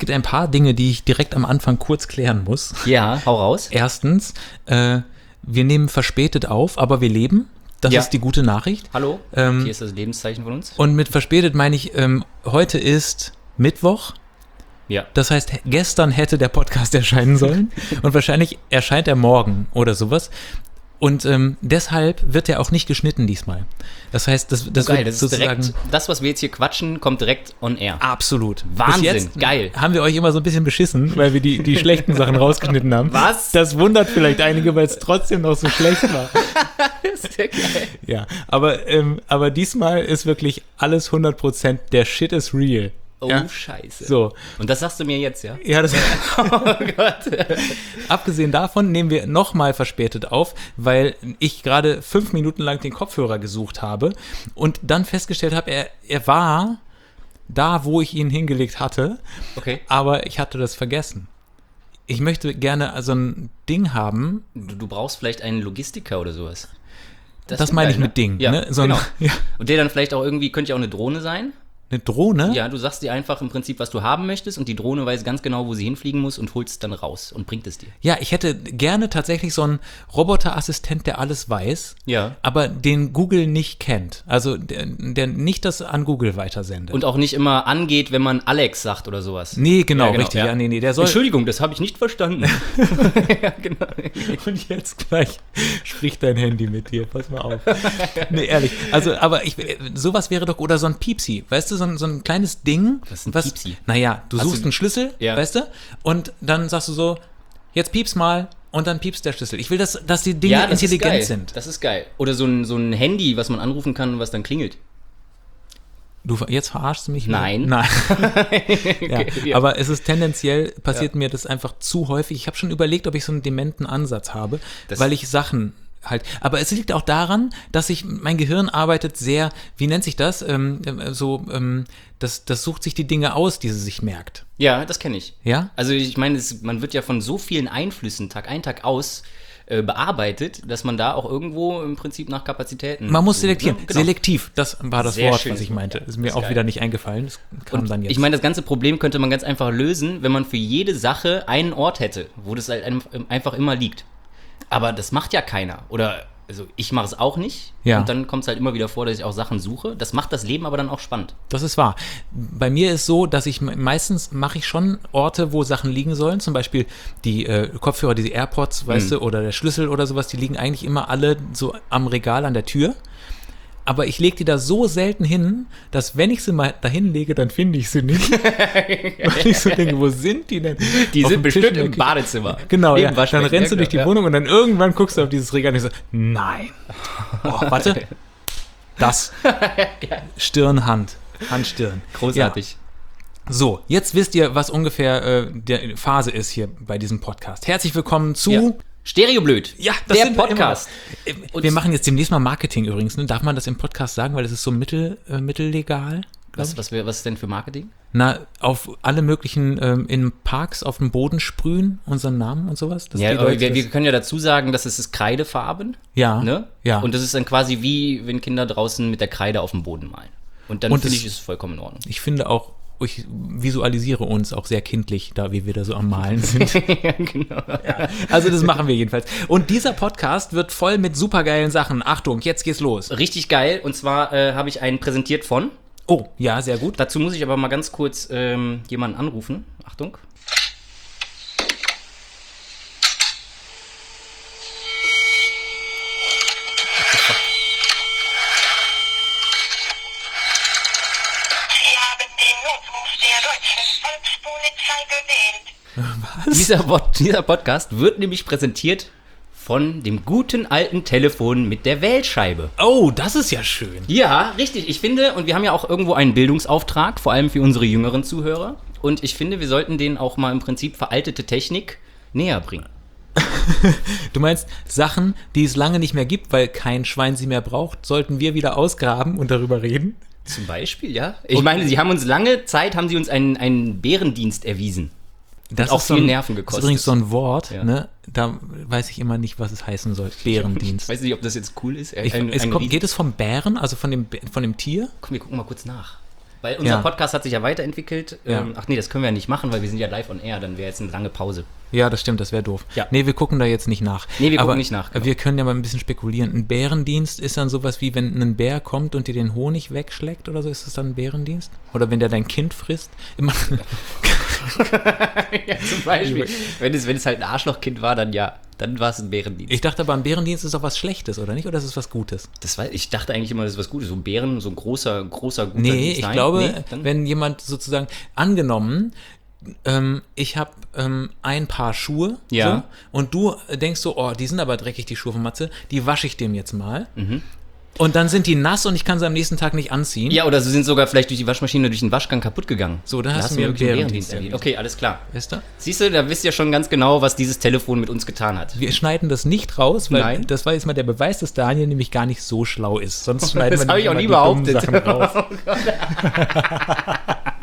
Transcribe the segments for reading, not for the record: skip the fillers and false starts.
gibt ein paar Dinge, die ich direkt am Anfang kurz klären muss. Ja, hau raus. Erstens, wir nehmen verspätet auf, aber wir leben. Das ist die gute Nachricht. Hallo, hier ist das Lebenszeichen von uns. Und mit verspätet meine ich, heute ist Mittwoch. Ja. Das heißt, gestern hätte der Podcast erscheinen sollen und wahrscheinlich erscheint er morgen oder sowas. Und deshalb wird er auch nicht geschnitten diesmal. Das heißt, das geil, wird das ist sozusagen direkt, das, was wir jetzt hier quatschen, kommt direkt on air. absolut. Wahnsinn, Bis jetzt geil. haben wir euch immer so ein bisschen beschissen, weil wir die schlechten Sachen rausgeschnitten haben. Was? Das wundert vielleicht einige, weil es trotzdem noch so schlecht war. Das ist ja geil. Ja, aber diesmal ist wirklich alles 100%, der Shit is real. Oh, ja? scheiße. So. Und das sagst du mir jetzt, ja? Ja, das Oh Gott. abgesehen davon nehmen wir nochmal verspätet auf, weil ich gerade 5 Minuten lang den Kopfhörer gesucht habe und dann festgestellt habe, er war da, wo ich ihn hingelegt hatte, Okay. aber ich hatte das vergessen. Ich möchte gerne so ein Ding haben, Du brauchst vielleicht einen Logistiker oder sowas. das wär meine ich geil, mit Ding. Ja, Ne? So ein, genau. ja, Und der dann vielleicht auch irgendwie, könnte ja auch eine Drohne sein. eine Drohne? Ja, du sagst dir einfach im Prinzip, was du haben möchtest und die Drohne weiß ganz genau, wo sie hinfliegen muss und holst es dann raus und bringt es dir. Ja, ich hätte gerne tatsächlich so einen Roboterassistent, der alles weiß, Ja. aber den Google nicht kennt. Also der nicht das an Google weitersendet. Und auch nicht immer angeht, wenn man Alex sagt oder sowas. Nee, genau, Ja, genau, richtig. ja. Ja, nee, der soll. Entschuldigung, das habe ich nicht verstanden. Ja, genau. Und jetzt gleich spricht dein Handy mit dir. Pass mal auf. Nee, ehrlich. Also, aber sowas wäre doch, oder so ein Piepsi. Weißt du, so ein kleines Ding. Was ist ein Piepsi? Naja, du Hast suchst du- einen Schlüssel, Ja. weißt du? Und dann sagst du so, jetzt piepst mal und dann piepst der Schlüssel. Ich will, dass die Dinge Ja, das ist intelligent geil. sind. Das ist geil. Oder so ein Handy, was man anrufen kann und was dann klingelt. Jetzt verarschst du mich? Nein. Nein. Ja, Okay, ja. aber es ist tendenziell, passiert mir das einfach zu häufig. Ich habe schon überlegt, ob ich so einen dementen Ansatz habe, Das- weil ich Sachen halt, aber es liegt auch daran, dass mein Gehirn arbeitet sehr, wie nennt sich das? Das sucht sich die Dinge aus, die sie sich merkt. Ja, das kenne ich. Ja? Also ich meine, man wird ja von so vielen Einflüssen Tag ein, Tag aus bearbeitet, dass man da auch irgendwo im Prinzip nach Kapazitäten... Man muss selektieren. Ja, genau. Selektiv, das war das Sehr Wort, schön. was ich meinte. Ja, Ist mir das ist auch geil. wieder nicht eingefallen. Das kam Und dann jetzt. ich meine, das ganze Problem könnte man ganz einfach lösen, wenn man für jede Sache einen Ort hätte, wo das halt einfach immer liegt. Aber das macht ja keiner. Oder, also ich mache es auch nicht. Ja. Und dann kommt es halt immer wieder vor, dass ich auch Sachen suche. Das macht das Leben aber dann auch spannend. Das ist wahr. Bei mir ist so, dass meistens mache ich schon Orte, wo Sachen liegen sollen. Zum Beispiel die Kopfhörer, die AirPods, weißt du, oder der Schlüssel oder sowas, die liegen eigentlich immer alle so am Regal an der Tür. Aber ich lege die da so selten hin, dass wenn ich sie mal dahin lege, dann finde ich sie nicht. Weil ich so denke, wo sind die denn? Die Auf sind dem Tisch bestimmt in der im Küche. Badezimmer. Genau, Neben ja. Dann Waschbecken. rennst du durch die Ja. Wohnung und dann irgendwann guckst du auf dieses Regal und ich so, nein. Oh, warte. Das. Stirn, Hand. Hand, Stirn. Großartig. Ja. So, jetzt wisst ihr, was ungefähr die Phase ist hier bei diesem Podcast. Herzlich willkommen zu... Ja. Stereoblöd. Ja, das der sind wir Podcast. immer. Wir machen jetzt demnächst mal Marketing übrigens. Ne? Darf man das im Podcast sagen, weil das ist so mittellegal? Was ist denn für Marketing? Na, auf alle möglichen in Parks auf dem Boden sprühen, unseren Namen und sowas. Dass Ja, die aber Leute wir das- können ja dazu sagen, dass es ist Kreidefarben. Ja, Ne? ja. Und das ist dann quasi wie, wenn Kinder draußen mit der Kreide auf dem Boden malen. Und dann Und finde das- ich, ist es vollkommen in Ordnung. Ich finde auch, ich visualisiere uns auch sehr kindlich, da wie wir da so am Malen sind. Ja, genau. Ja, also das machen wir jedenfalls. Und dieser Podcast wird voll mit supergeilen Sachen. Achtung, jetzt geht's los. Richtig geil. Und zwar habe ich einen präsentiert von. Oh, ja, sehr gut. Dazu muss ich aber mal ganz kurz jemanden anrufen. Achtung. Sie haben den Notruf der deutschen Volkspolizei gewählt. Dieser Podcast wird nämlich präsentiert von dem guten alten Telefon mit der Wählscheibe. Oh, das ist ja schön. Ja, richtig. Ich finde, und wir haben ja auch irgendwo einen Bildungsauftrag, vor allem für unsere jüngeren Zuhörer. Und ich finde, wir sollten denen auch mal im Prinzip veraltete Technik näher bringen. Du meinst, Sachen, die es lange nicht mehr gibt, weil kein Schwein sie mehr braucht, sollten wir wieder ausgraben und darüber reden? Zum Beispiel, ja. Ich meine, sie haben uns lange Zeit, haben sie uns einen Bärendienst erwiesen. Das auch ist so viel ein- Nerven Das ist gekostet. übrigens so ein Wort, Ja. ne? Da weiß ich immer nicht, was es heißen soll. Bärendienst. Ich weiß nicht, ob das jetzt cool ist. Geht es vom Bären, also von dem Tier? Komm, wir gucken mal kurz nach. Weil unser Ja. Podcast hat sich ja weiterentwickelt. Ja. Ach nee, das können wir ja nicht machen, weil wir sind ja live on air. Dann wäre jetzt eine lange Pause. Ja, das stimmt, das wäre doof. Ja. Nee, wir gucken da jetzt nicht nach. Nee, wir Aber gucken nicht nach, genau. Wir können ja mal ein bisschen spekulieren. Ein Bärendienst ist dann sowas wie, wenn ein Bär kommt und dir den Honig wegschlägt oder so, ist das dann ein Bärendienst? Oder wenn der dein Kind frisst? Immer, Ja, zum Beispiel. Wenn es halt ein Arschlochkind war, dann ja. Dann war es ein Bärendienst. ich dachte aber, ein Bärendienst ist doch was Schlechtes, oder nicht? Oder ist es was Gutes? Ich dachte eigentlich immer, das ist was Gutes. So ein Bären, so ein großer, guter Nee, Dienst. ich Nein? glaube, Nee, dann- wenn jemand sozusagen, angenommen, ich habe ein Paar Schuhe Ja. so, und du denkst so, oh, die sind aber dreckig, die Schuhe von Matze, die wasche ich dem jetzt mal. Mhm. Und dann sind die nass und ich kann sie am nächsten Tag nicht anziehen. Ja, oder sie sind sogar vielleicht durch die Waschmaschine, durch den Waschgang kaputt gegangen. So, dann hast du mir mir wirklich einen Bärendienst erledigt. erledigt. Okay, alles klar. Weißt du? Siehst du, da wisst ihr schon ganz genau, was dieses Telefon mit uns getan hat. Wir schneiden das nicht raus, weil Nein. das war jetzt mal der Beweis, dass Daniel nämlich gar nicht so schlau ist. Sonst schneiden Das wir habe ich auch nämlich nie immer die behauptet. dummen Sachen raus.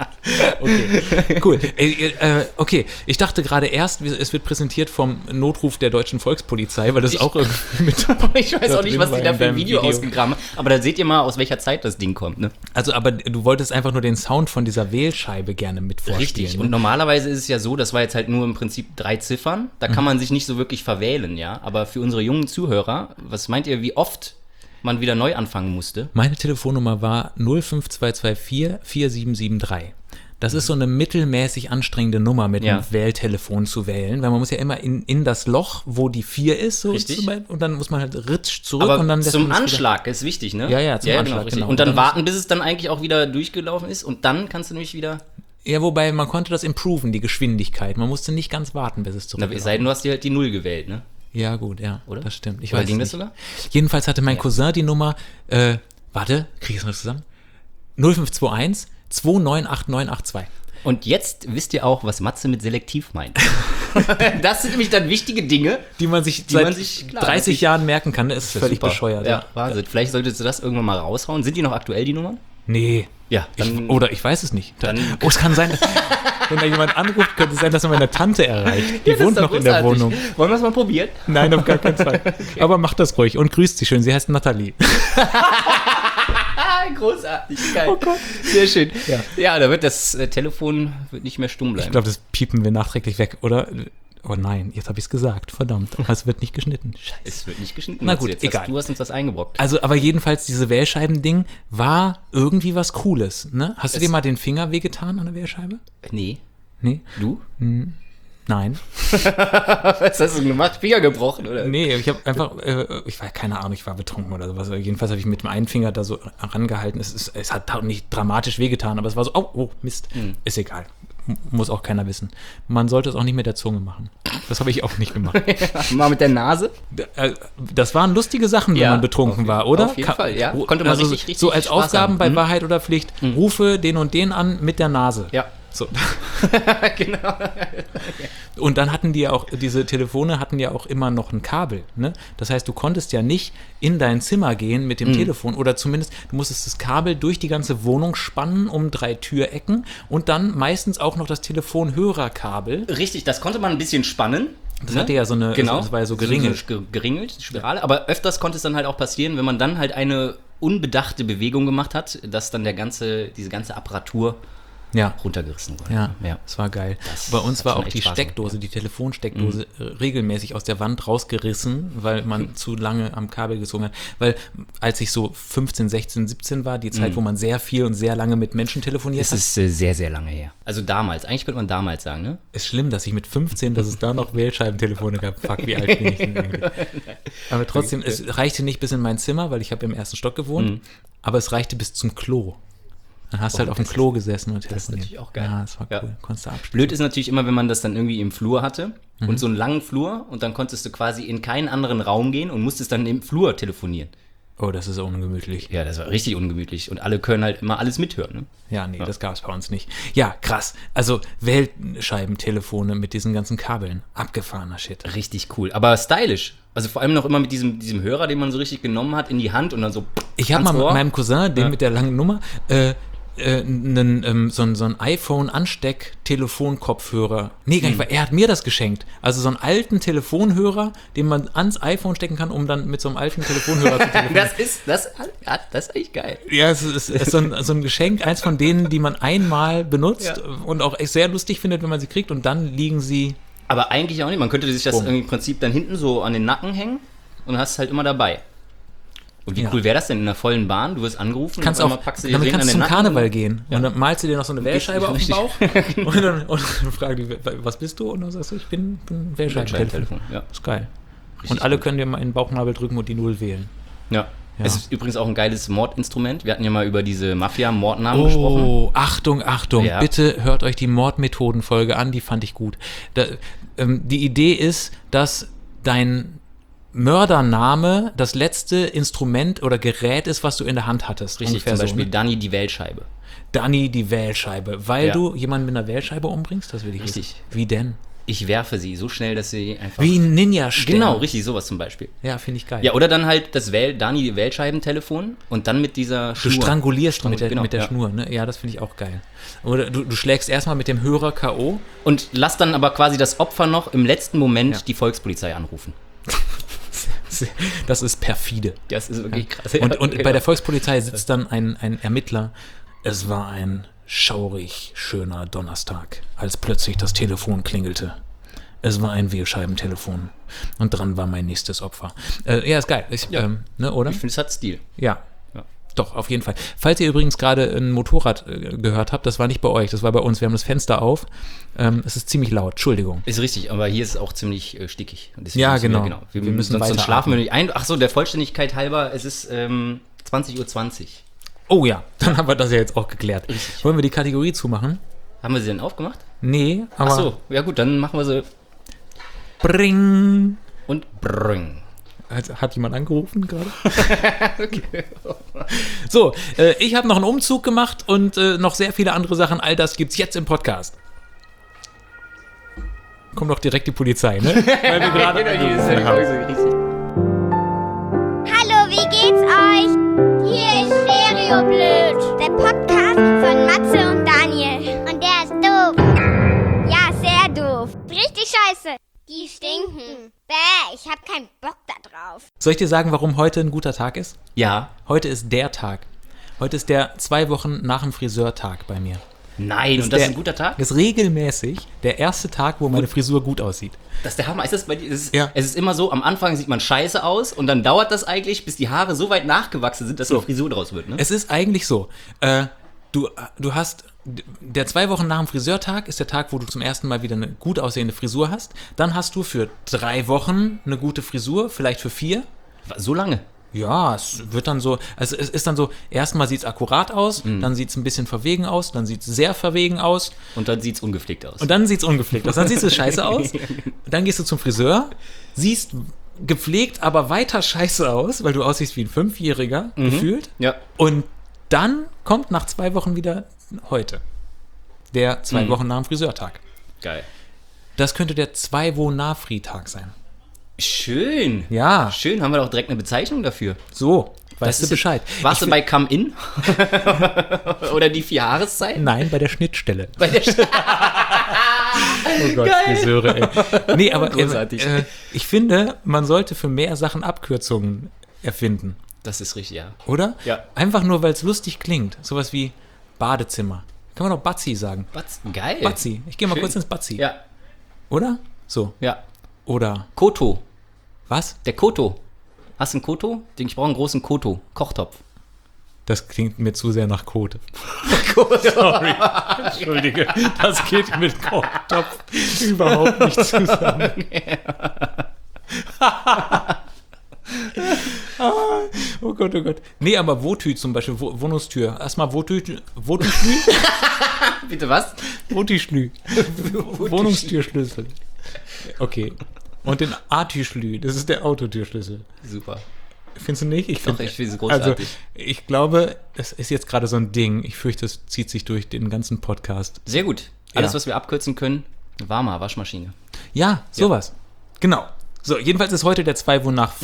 Okay, cool. Okay, ich dachte gerade erst, es wird präsentiert vom Notruf der deutschen Volkspolizei, weil das auch irgendwie mit... Ich weiß auch nicht, was die da für ein Video ausgegraben haben. Aber da seht ihr mal, aus welcher Zeit das Ding kommt, ne? Also, aber du wolltest einfach nur den Sound von dieser Wählscheibe gerne mit vorspielen. Richtig. Ne? Und normalerweise ist es ja so, das war jetzt halt nur im Prinzip 3 Ziffern. Da kann man sich nicht so wirklich verwählen, ja. Aber für unsere jungen Zuhörer, was meint ihr, wie oft man wieder neu anfangen musste? Meine Telefonnummer war 05224 4773. Das ist so eine mittelmäßig anstrengende Nummer mit Ja. einem Wähltelefon zu wählen, weil man muss ja immer in das Loch, wo die 4 ist, so Richtig. und dann muss man halt ritsch zurück Aber und dann lässt zum man es wieder- Anschlag ist wichtig, ne? Ja, zum Anschlag, richtig. genau. Und dann Und dann warten, bis es dann eigentlich auch wieder durchgelaufen ist und dann kannst du nämlich wieder... Ja, wobei man konnte das improven, die Geschwindigkeit. Man musste nicht ganz warten, bis es Na, zurück es sei denn, du hast dir halt die 0 gewählt, ne? Ja, gut, ja, Oder? das stimmt. Ich Oder weiß ging es das nicht. sogar? Jedenfalls hatte mein Cousin die Nummer, warte, krieg ich es noch zusammen? 0521 298982. Und jetzt wisst ihr auch, was Matze mit selektiv meint. Das sind nämlich dann wichtige Dinge. Die man sich Die seit man sich- klar, 30 natürlich. Jahren merken kann, das ist völlig Super. bescheuert. Ja, Wahnsinn. Vielleicht solltest du das irgendwann mal raushauen. Sind die noch aktuell, die Nummern? Nee. Ja, dann... Oder ich weiß es nicht. Dann- Es kann sein, wenn da jemand anruft, könnte es sein, dass er meine Tante erreicht. Die Ja, das wohnt ist doch noch in der großartig. Wohnung. Wollen wir es mal probieren? Nein, auf gar keinen Fall. Aber macht das ruhig und grüßt sie schön. Sie heißt Nathalie. Großartig, geil. Oh Gott. Sehr schön. Ja. Ja, da wird das Telefon wird nicht mehr stumm bleiben. Ich glaube, das piepen wir nachträglich weg, oder? Oh nein, jetzt habe ich es gesagt. Verdammt. Aber es wird nicht geschnitten. Scheiße. Es wird nicht geschnitten. Na Matze. gut, Jetzt egal. Du hast uns was eingebrockt. Also, aber jedenfalls, diese Wählscheiben-Ding war irgendwie was Cooles, ne? Hast du dir mal den Finger wehgetan an der Wählscheibe? Nee. Nee? Du? Nein. Was hast du gemacht? Finger gebrochen, oder? Nee, ich habe einfach, ich war keine Ahnung, ich war betrunken oder sowas. Jedenfalls habe ich mit dem einen Finger da so rangehalten. Es hat auch nicht dramatisch wehgetan, aber es war so, oh Mist, ist egal. Muss auch keiner wissen. Man sollte es auch nicht mit der Zunge machen. Das habe ich auch nicht gemacht. Mal mit der Nase? Das waren lustige Sachen, wenn Ja, man betrunken auf- war, oder? auf jeden Fall, ja. Konnte man richtig so als Spaß Aufgaben haben. bei Wahrheit oder Pflicht, rufe den und den an mit der Nase. Ja. So. Genau. Und dann hatten die ja auch, diese Telefone hatten ja auch immer noch ein Kabel. Ne? Das heißt, du konntest ja nicht in dein Zimmer gehen mit dem Telefon oder zumindest, du musstest das Kabel durch die ganze Wohnung spannen um 3 Türecken und dann meistens auch noch das Telefonhörerkabel. Richtig, das konnte man ein bisschen spannen. Das hatte ja so eine, Genau. das war ja so geringelt. Geringelt, die Spirale. Aber öfters konnte es dann halt auch passieren, wenn man dann halt eine unbedachte Bewegung gemacht hat, dass dann diese ganze Apparatur Ja. runtergerissen wurde. Ja, Ja. das war geil. Das Bei uns hat war schon auch echt die Spaß Steckdose, die Telefonsteckdose regelmäßig aus der Wand rausgerissen, weil man zu lange am Kabel gezogen hat. Weil als ich so 15, 16, 17 war, die Zeit, wo man sehr viel und sehr lange mit Menschen telefoniert Es hat, ist sehr, sehr lange her. Also damals, eigentlich könnte man damals sagen, ne? ist schlimm, dass ich mit 15, dass es da noch Wählscheibentelefone gab. Fuck, wie alt bin ich denn eigentlich? Aber trotzdem, es reichte nicht bis in mein Zimmer, weil ich habe im ersten Stock gewohnt, aber es reichte bis zum Klo. Dann hast du halt auf dem Klo gesessen und telefoniert. ist natürlich auch geil. Ja, das war Ja. cool. Konntest du abspielen. Blöd ist natürlich immer, wenn man das dann irgendwie im Flur hatte und so einen langen Flur und dann konntest du quasi in keinen anderen Raum gehen und musstest dann im Flur telefonieren. Oh, das ist ungemütlich. Ja, das war richtig ungemütlich und alle können halt immer alles mithören, ne? Ja, nee, das gab es bei uns nicht. Ja, krass. Also Wählscheibentelefone mit diesen ganzen Kabeln. Abgefahrener Shit. Richtig cool, aber stylisch. Also vor allem noch immer mit diesem Hörer, den man so richtig genommen hat in die Hand und dann so Ich habe mal ans mit Ohr. meinem Cousin, den mit der langen Nummer, so ein iPhone-Ansteck-Telefonkopfhörer. Nee, gar nicht, weil er hat mir das geschenkt. Also so einen alten Telefonhörer, den man ans iPhone stecken kann, um dann mit so einem alten Telefonhörer zu telefonieren. Das ist echt geil. Ja, es ist so ein Geschenk, eins von denen, die man einmal benutzt und auch echt sehr lustig findet, wenn man sie kriegt und dann liegen sie... Aber eigentlich auch nicht. Man könnte sich das im Prinzip dann hinten so an den Nacken hängen und hast es halt immer dabei. Und wie cool wäre das denn in einer vollen Bahn? Du wirst angerufen kannst und auch, auf einmal packst du dir damit den an kannst du den zum Nacken. Karneval gehen und dann malst du dir noch so eine Wählscheibe auf den Richtig. Bauch und dann fragen die, was bist du? Und dann sagst du, ich bin Wählscheibentelefon. Ja. Ist geil. Richtig und alle gut. können dir mal in den Bauchnabel drücken und die 0 wählen. Ja. Ja. Es ist übrigens auch ein geiles Mordinstrument. Wir hatten ja mal über diese Mafia-Mordnamen gesprochen. Oh, Achtung, Ja. bitte hört euch die Mordmethoden-Folge an, die fand ich gut. Die Idee ist, dass dein Mördername das letzte Instrument oder Gerät ist, was du in der Hand hattest. Richtig, Ungefähr zum Beispiel so, ne? Danny die Wählscheibe. Danny die Wählscheibe, weil Ja. du jemanden mit einer Wählscheibe umbringst? Das will ich Richtig. wissen. Wie denn? Ich werfe sie so schnell, dass sie einfach... Wie ein Ninja-Stern. Genau, richtig, sowas zum Beispiel. Ja, finde ich geil. Ja, oder dann halt das Dani die Wählscheibentelefon und dann mit dieser Du Schnur. strangulierst mit der Genau, ja. Schnur, ne? Ja, das finde ich auch geil. Oder du schlägst erstmal mit dem Hörer K.O. Und lass dann aber quasi das Opfer noch im letzten Moment Ja. die Volkspolizei anrufen. Das ist perfide. Das ist wirklich krass. Und genau. bei der Volkspolizei sitzt dann ein Ermittler. Es war ein schaurig schöner Donnerstag, als plötzlich das Telefon klingelte. Es war ein Wählscheibentelefon. Und dran war mein nächstes Opfer. Ja, ist geil. Ne, oder? Ich finde, es hat Stil. Ja. Ja. Doch, auf jeden Fall. Falls ihr übrigens gerade ein Motorrad gehört habt, das war nicht bei euch, das war bei uns. Wir haben das Fenster auf. Es ist ziemlich laut. Entschuldigung. Ist richtig, aber hier ist es auch ziemlich stickig. Und deswegen Ja, müssen genau. Wir Wir müssen sonst weiter schlafen wir atmen. nicht ein. Achso, der Vollständigkeit halber, es ist 20:20 Uhr. Oh ja, dann haben wir das ja jetzt auch geklärt. Richtig. Wollen wir die Kategorie zumachen? Haben wir sie denn aufgemacht? Nee, aber... Achso, ja gut, dann machen wir sie Bring. und bring. Hat jemand angerufen gerade? So, ich habe noch einen Umzug gemacht und noch sehr viele andere Sachen. All das gibt's jetzt im Podcast. Kommt doch direkt die Polizei, ne? Weil wir gerade angerufen haben. Hallo, wie geht's euch? Hier ist Stereoblöd, der Podcast von Matze und Daniel. Und der ist doof. Ja, sehr doof. Richtig scheiße. Die stinken. Bäh, ich hab keinen Bock da drauf. Soll ich dir sagen, warum heute ein guter Tag ist? Ja. Heute ist der Tag. Heute ist der 2 Wochen nach dem Friseurtag bei mir. Nein, und das ist ein guter Tag? Das ist regelmäßig der erste Tag, wo meine Frisur gut aussieht. Das ist der Hammer. Ist das bei dir? Es Ja. ist immer so, am Anfang sieht man scheiße aus und dann dauert das eigentlich, bis die Haare so weit nachgewachsen sind, dass eine Frisur draus wird, ne? Es ist eigentlich so, du hast, der 2 Wochen nach dem Friseurtag ist der Tag, wo du zum ersten Mal wieder eine gut aussehende Frisur hast. Dann hast du für 3 Wochen eine gute Frisur, vielleicht für 4. So lange? Ja, es wird dann so, also es ist dann so, erstmal sieht es akkurat aus, dann sieht es ein bisschen verwegen aus, dann sieht es sehr verwegen aus Und dann sieht es ungepflegt aus. und dann sieht es ungepflegt aus. Dann sieht es scheiße aus. Dann gehst du zum Friseur, siehst gepflegt, aber weiter scheiße aus, weil du aussiehst wie ein 5-Jähriger, gefühlt. Ja. Und dann kommt nach 2 Wochen wieder heute. Der 2 Wochen nach dem Friseurtag. Geil. Das könnte der 2-Wo-Nafri-Tag sein. Schön. Ja, Schön, haben wir doch direkt eine Bezeichnung dafür. so, weißt Das du ist- Bescheid. Warst Ich du bei Come In? Oder die 4 Jahreszeiten? Nein, bei der Schnittstelle. Bei der Oh Gott, Geil. Friseure, ey. Nee, aber Großartig. ich finde, man sollte für mehr Sachen Abkürzungen erfinden, Das ist richtig, ja. oder? Ja. Einfach nur, weil es lustig klingt. Sowas wie Badezimmer. Kann man doch Batzi sagen. Geil. Batzi. Ich gehe mal Schön. kurz ins Batzi. Ja, Oder? So. ja. Oder Koto. was? Der Koto. Hast du einen Koto? Ich brauche einen großen Koto. Kochtopf. Das klingt mir zu sehr nach Code. Sorry. Entschuldige. Das geht mit Kochtopf überhaupt nicht zusammen. Oh Gott, oh Gott. Nee, aber Wotü zum Beispiel, Wohnungstür. Erstmal Wotüschlü. Bitte was? Wotüschlü. Wohnungstürschlüssel. Okay. Und den Atüschlü, das ist der Autotürschlüssel. Super. Findest du nicht? Ich Doch, ich finde es großartig. Also, ich glaube, das ist jetzt gerade so ein Ding. Ich fürchte, es zieht sich durch den ganzen Podcast. Sehr gut. Alles, Ja. was wir abkürzen können, warmer Waschmaschine. Ja, sowas. Genau. So, jedenfalls ist heute der 2 Wo nach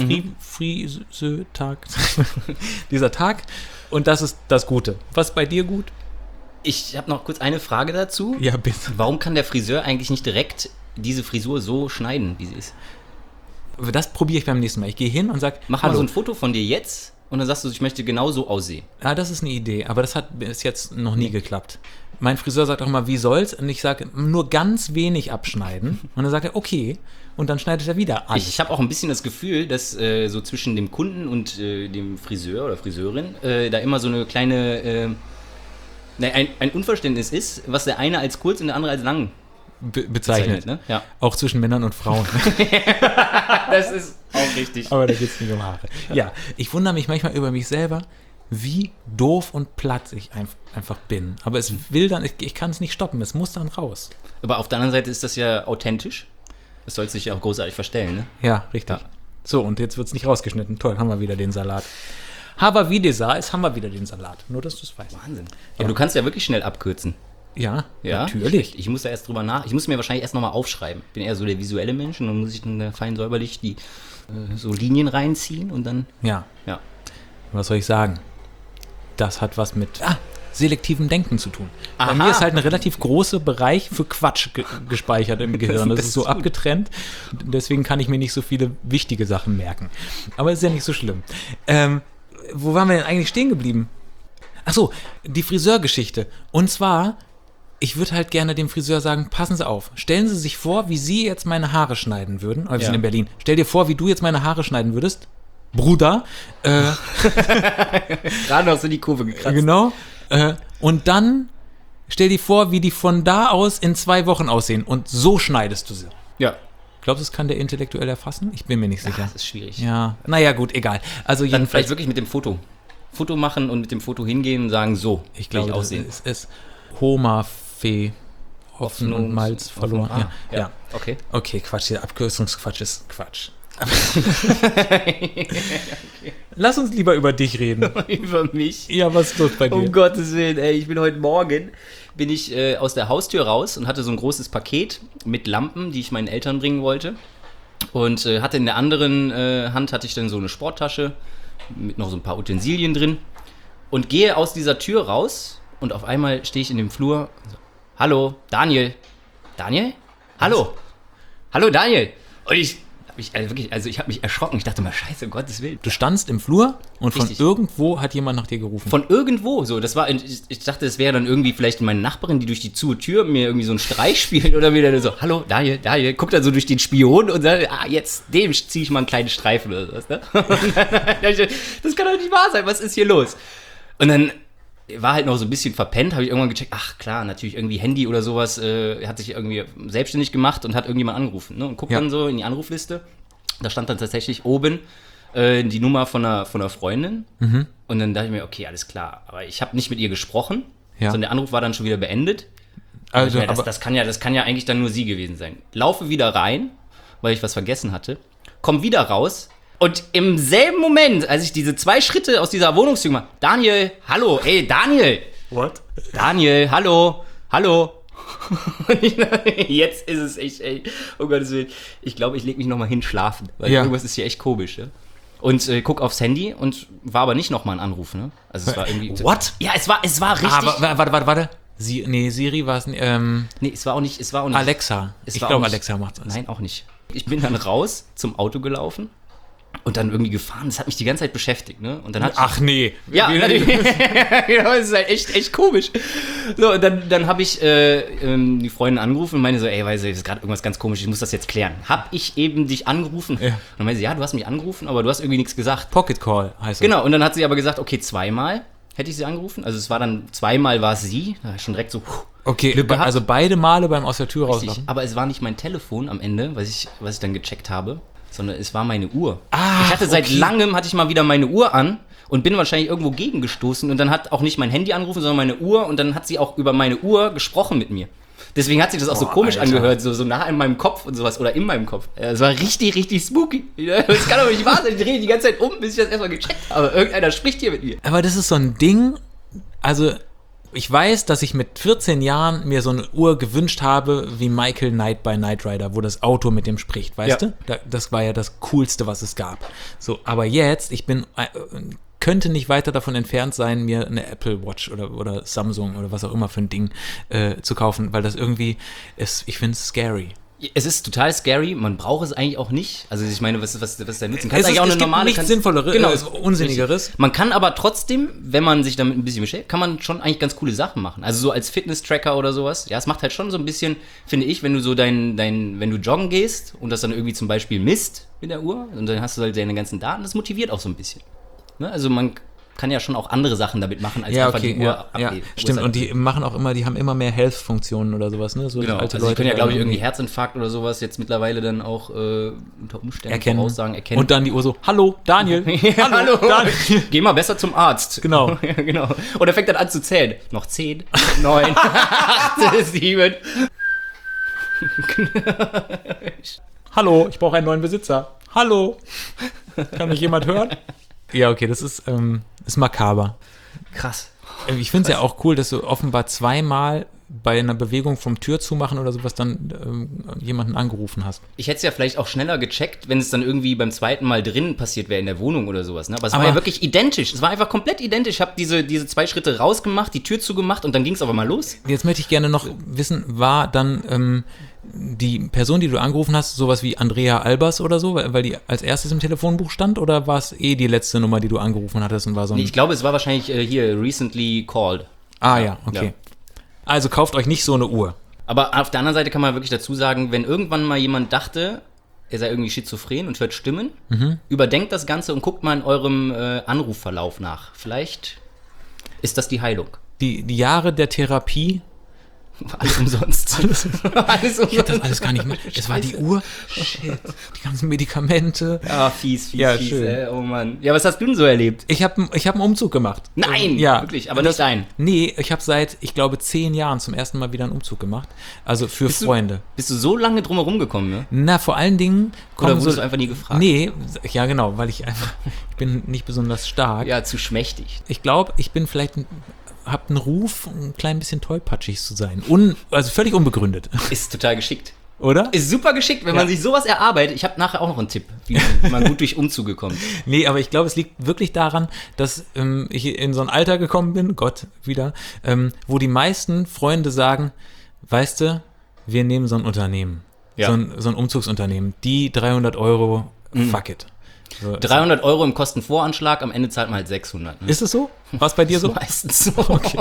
Friseurtag. Dieser Tag. Und das ist das Gute. Was bei dir gut? Ich habe noch kurz eine Frage dazu. Ja, bitte. Warum kann der Friseur eigentlich nicht direkt diese Frisur so schneiden, wie sie ist? Das probiere ich beim nächsten Mal. Ich gehe hin und sage, Mach mal so ein Foto von dir jetzt und dann sagst du, ich möchte genau so aussehen. Ja, das ist eine Idee, aber das hat bis jetzt noch nie geklappt. Mein Friseur sagt auch immer, wie soll's? Und ich sage, nur ganz wenig abschneiden. Und dann sagt er, okay. Und dann schneidet er wieder alles. Ich habe auch ein bisschen das Gefühl, dass so zwischen dem Kunden und dem Friseur oder Friseurin da immer so eine kleine... ein Unverständnis ist, was der eine als kurz und der andere als lang bezeichnet. ne? Ja. Auch zwischen Männern und Frauen. Das ist auch richtig. Aber da geht es nicht um Haare. Ja, ich wundere mich manchmal über mich selber, wie doof und platt ich einfach bin. Aber es will dann, ich kann es nicht stoppen, es muss dann raus. Aber auf der anderen Seite ist das ja authentisch. Das soll sich ja auch großartig verstellen, ne? Ja, richtig. Ja. So, und jetzt wird es nicht rausgeschnitten. Toll, haben wir wieder den Salat. Aber wie dieser ist, haben wir wieder den Salat. Nur, dass du es weißt. Wahnsinn. Aber du kannst ja wirklich schnell abkürzen. Ja, Ja, natürlich. Ich muss da erst drüber Ich muss mir wahrscheinlich erst nochmal aufschreiben. Ich bin eher so der visuelle Mensch und dann muss ich dann fein säuberlich die so Linien reinziehen und dann, Ja, ja. was soll ich sagen? Das hat was mit selektivem Denken zu tun. Bei Aha. mir ist halt ein relativ großer Bereich für Quatsch gespeichert im Gehirn. Das ist so abgetrennt. Deswegen kann ich mir nicht so viele wichtige Sachen merken. Aber ist ja nicht so schlimm. Wo waren wir denn eigentlich stehen geblieben? Ach so, die Friseurgeschichte. Und zwar, ich würde halt gerne dem Friseur sagen, passen Sie auf. Stellen Sie sich vor, wie Sie jetzt meine Haare schneiden würden. Wir sind in Berlin. Stell dir vor, wie du jetzt meine Haare schneiden würdest. Bruder. Gerade noch so die Kurve gekratzt. Genau. Und dann stell dir vor, wie die von da aus in 2 Wochen aussehen. Und so schneidest du sie. Ja. Glaubst du, das kann der intellektuell erfassen? Ich bin mir nicht sicher. Das ist schwierig. Ja, naja, gut, egal. Also Dann jedenfalls, vielleicht wirklich mit dem Foto. Foto machen und mit dem Foto hingehen und sagen, so ich glaube, will das aussehen. ist Homafee. Hoffen und Malz verloren. Ja. Okay. Okay, Quatsch, der Abkürzungsquatsch ist Quatsch. Lass uns lieber über dich reden. Über mich. Ja, was ist los bei dir? Um Gottes Willen, ey, ich bin heute Morgen, aus der Haustür raus und hatte so ein großes Paket mit Lampen, die ich meinen Eltern bringen wollte. Und hatte in der anderen Hand hatte ich dann so eine Sporttasche mit noch so ein paar Utensilien drin. Und gehe aus dieser Tür raus und auf einmal stehe ich in dem Flur. So, hallo, Daniel. Daniel? Hallo. Hallo, Daniel. Und ich habe mich erschrocken. Ich dachte mal, scheiße, um Gottes Willen. Du standst im Flur und von Richtig. irgendwo hat jemand nach dir gerufen. Von irgendwo, so, das war, ich dachte, das wäre dann irgendwie vielleicht meine Nachbarin, die durch die zu Tür mir irgendwie so einen Streich spielt oder wieder so, hallo, Daniel, guckt dann so durch den Spion und sagt, jetzt, dem ziehe ich mal einen kleinen Streifen oder sowas, ne? Das kann doch nicht wahr sein, was ist hier los? Und dann war halt noch so ein bisschen verpennt, habe ich irgendwann gecheckt, ach klar, natürlich irgendwie Handy oder sowas, hat sich irgendwie selbstständig gemacht und hat irgendjemand angerufen, ne? Und guckt dann so in die Anrufliste, da stand dann tatsächlich oben die Nummer von einer Freundin. Und dann dachte ich mir, okay, alles klar. Aber ich habe nicht mit ihr gesprochen, sondern der Anruf war dann schon wieder beendet. Also, Mir, das kann ja eigentlich dann nur sie gewesen sein. Laufe wieder rein, weil ich was vergessen hatte. Komm wieder raus. Und im selben Moment, als ich diese 2 Schritte aus dieser Wohnungstür mache, Daniel, hallo, ey, Daniel. what? Daniel, hallo. Jetzt ist es echt, ey, oh Gottes Willen. Ich glaube, ich lege mich nochmal hin schlafen, weil irgendwas ist hier echt komisch, ja. Und guck aufs Handy und war aber nicht nochmal ein Anruf, ne? Also es war irgendwie... What? Ja, es war richtig... Warte. Siri war es nicht. Nee, es war auch nicht... Alexa. Ich glaube, Alexa macht das. Nein, auch nicht. Ich bin dann raus zum Auto gelaufen und dann irgendwie gefahren. Das hat mich die ganze Zeit beschäftigt, ne? Und dann hat Ach nee. ja, genau, das ist halt echt komisch. So, und dann habe ich die Freundin angerufen und meine so, ey, weißt du, das ist gerade irgendwas ganz komisch, ich muss das jetzt klären. Hab ich eben dich angerufen? Ja. Und dann meinte sie, ja, du hast mich angerufen, aber du hast irgendwie nichts gesagt. Pocket Call heißt das. Genau, und dann hat sie aber gesagt, okay, 2-mal hätte ich sie angerufen. Also es war dann 2-mal war es sie. Da hab ich schon direkt so, Okay, Glück gehabt. also beide Male beim aus der Tür richtig. rauslaufen. Aber es war nicht mein Telefon am Ende, was ich dann gecheckt habe, sondern es war meine Uhr. Ah, ich hatte seit okay. langem, hatte ich mal wieder meine Uhr an und bin wahrscheinlich irgendwo gegengestoßen und dann hat auch nicht mein Handy angerufen, sondern meine Uhr und dann hat sie auch über meine Uhr gesprochen mit mir. Deswegen hat sich das auch so komisch Alter. angehört, so nah in meinem Kopf und sowas oder in meinem Kopf. Es war richtig spooky. Das kann doch nicht wahr sein, ich drehe die ganze Zeit um, bis ich das erstmal gecheckt habe. Irgendeiner spricht hier mit mir. Aber das ist so ein Ding, also ich weiß, dass ich mit 14 Jahren mir so eine Uhr gewünscht habe, wie Michael Knight bei Knight Rider, wo das Auto mit dem spricht, weißt Ja. du? Das war ja das Coolste, was es gab. So, aber jetzt, ich bin könnte nicht weiter davon entfernt sein, mir eine Apple Watch oder Samsung oder was auch immer für ein Ding zu kaufen, weil das irgendwie ich finde es scary. Es ist total scary, man braucht es eigentlich auch nicht. Also ich meine, was ist der Nutzen? Kannst eigentlich auch Es eine gibt normale... nichts Sinnvolleres, genau, Unsinnigeres. Man kann aber trotzdem, wenn man sich damit ein bisschen beschäftigt, kann man schon eigentlich ganz coole Sachen machen. Also so als Fitness-Tracker oder sowas. Ja, es macht halt schon so ein bisschen, finde ich, wenn du so wenn du joggen gehst und das dann irgendwie zum Beispiel misst mit der Uhr und dann hast du halt deine ganzen Daten, das motiviert auch so ein bisschen. Ne? Also man kann ja schon auch andere Sachen damit machen, als einfach die Uhr abnehmen. Stimmt, und die haben immer mehr Health-Funktionen oder sowas, ne? So genau, alte also die Leute können ja, glaube ich, irgendwie Herzinfarkt oder sowas jetzt mittlerweile dann auch unter Umständen voraussagen, erkennen. Und dann die Uhr so, hallo, Daniel, hallo, Daniel. Geh mal besser zum Arzt. Genau. Ja, genau. Und er fängt dann an zu zählen. Noch 10, 9, 8, 7. Hallo, ich brauche einen neuen Besitzer. Hallo, kann mich jemand hören? Ja, okay, das ist makaber. Krass. Ich finde es ja auch cool, dass du offenbar zweimal bei einer Bewegung vom Tür zumachen oder sowas dann jemanden angerufen hast. Ich hätte es ja vielleicht auch schneller gecheckt, wenn es dann irgendwie beim zweiten Mal drinnen passiert wäre in der Wohnung oder sowas. Ne? Aber es war ja wirklich identisch. Es war einfach komplett identisch. Ich habe diese 2 Schritte rausgemacht, die Tür zugemacht und dann ging es aber mal los. Jetzt möchte ich gerne noch wissen, war dann die Person, die du angerufen hast, sowas wie Andrea Albers oder so, weil die als erstes im Telefonbuch stand, oder war es die letzte Nummer, die du angerufen hattest und war so ein... Nee, ich glaube, es war wahrscheinlich hier recently called. Ah ja, okay. Ja. Also kauft euch nicht so eine Uhr. Aber auf der anderen Seite kann man wirklich dazu sagen, wenn irgendwann mal jemand dachte, er sei irgendwie schizophren und hört Stimmen, überdenkt das Ganze und guckt mal in eurem Anrufverlauf nach. Vielleicht ist das die Heilung. Die Jahre der Therapie... Alles umsonst. Alles umsonst. Ich hätte das alles gar nicht mehr. Das war die Uhr. Shit. Die ganzen Medikamente. Ah, fies, ja, fies. Schön. Oh Mann. Ja, was hast du denn so erlebt? Ich hab einen Umzug gemacht. Nein! Ja. Wirklich, aber nicht dein. Nee, ich habe seit, ich glaube, 10 Jahren zum ersten Mal wieder einen Umzug gemacht. Also für Freunde. Bist du so lange drumherum gekommen, ne? Na, vor allen Dingen... Oder wurdest du einfach nie gefragt? Nee, ja genau, weil ich bin nicht besonders stark. Ja, zu schmächtig. Ich glaube, ich bin vielleicht... Habt einen Ruf, ein klein bisschen tollpatschig zu sein. Also völlig unbegründet. Ist total geschickt. Oder? Ist super geschickt, wenn man sich sowas erarbeitet. Ich habe nachher auch noch einen Tipp, wie man gut durch Umzüge kommt. Nee, aber ich glaube, es liegt wirklich daran, dass ich in so ein Alter gekommen bin, Gott, wieder, wo die meisten Freunde sagen, weißt du, wir nehmen so ein Unternehmen, so ein Umzugsunternehmen, die 300 €, fuck it. So, 300 € im Kostenvoranschlag, am Ende zahlt man halt 600. Ne? Ist es so? War es bei dir so? Meistens so. Okay.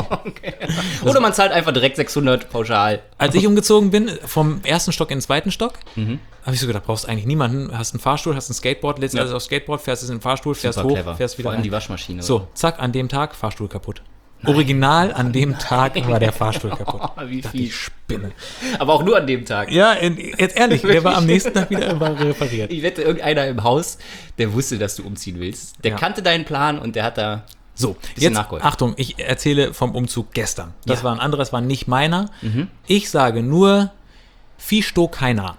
Oder man zahlt einfach direkt 600 pauschal. Als ich umgezogen bin, vom 1. Stock in den 2. Stock, habe ich so gedacht, brauchst eigentlich niemanden, hast einen Fahrstuhl, hast ein Skateboard, lädst alles aufs Skateboard, fährst es in den Fahrstuhl, fährst Super hoch, clever. fährst wieder Vor allem rein. die Waschmaschine. So, zack, an dem Tag, Fahrstuhl kaputt. Original an dem Tag war der Fahrstuhl kaputt. Wie viel Ich spinne. Aber auch nur an dem Tag. Ja, jetzt ehrlich, der war am nächsten Tag wieder repariert. Ich wette, irgendeiner im Haus, der wusste, dass du umziehen willst. Der kannte deinen Plan und der hat da so, bisschen jetzt nachgeholfen. Achtung, ich erzähle vom Umzug gestern. Das war ein anderer, das war nicht meiner. Ich sage nur, Viehstock keiner.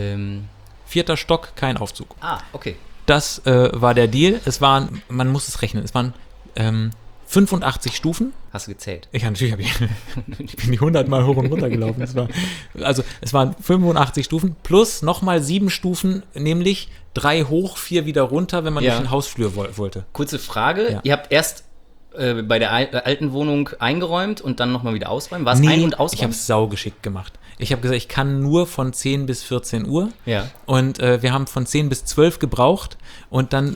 4. Stock, kein Aufzug. Okay. Das war der Deal. Man muss es rechnen, es waren 85 Stufen. Hast du gezählt? Ich bin die 100 Mal hoch und runter gelaufen. Es waren 85 Stufen plus nochmal 7 Stufen, nämlich 3 hoch, 4 wieder runter, wenn man durch den Hausflur wollte. Kurze Frage. Ihr habt erst bei der alten Wohnung eingeräumt und dann nochmal wieder ausräumen? War es ein- und ausräumen? Ich habe es saugeschickt gemacht. Ich habe gesagt, ich kann nur von 10 bis 14 Uhr. Ja. Und wir haben von 10 bis 12 gebraucht und dann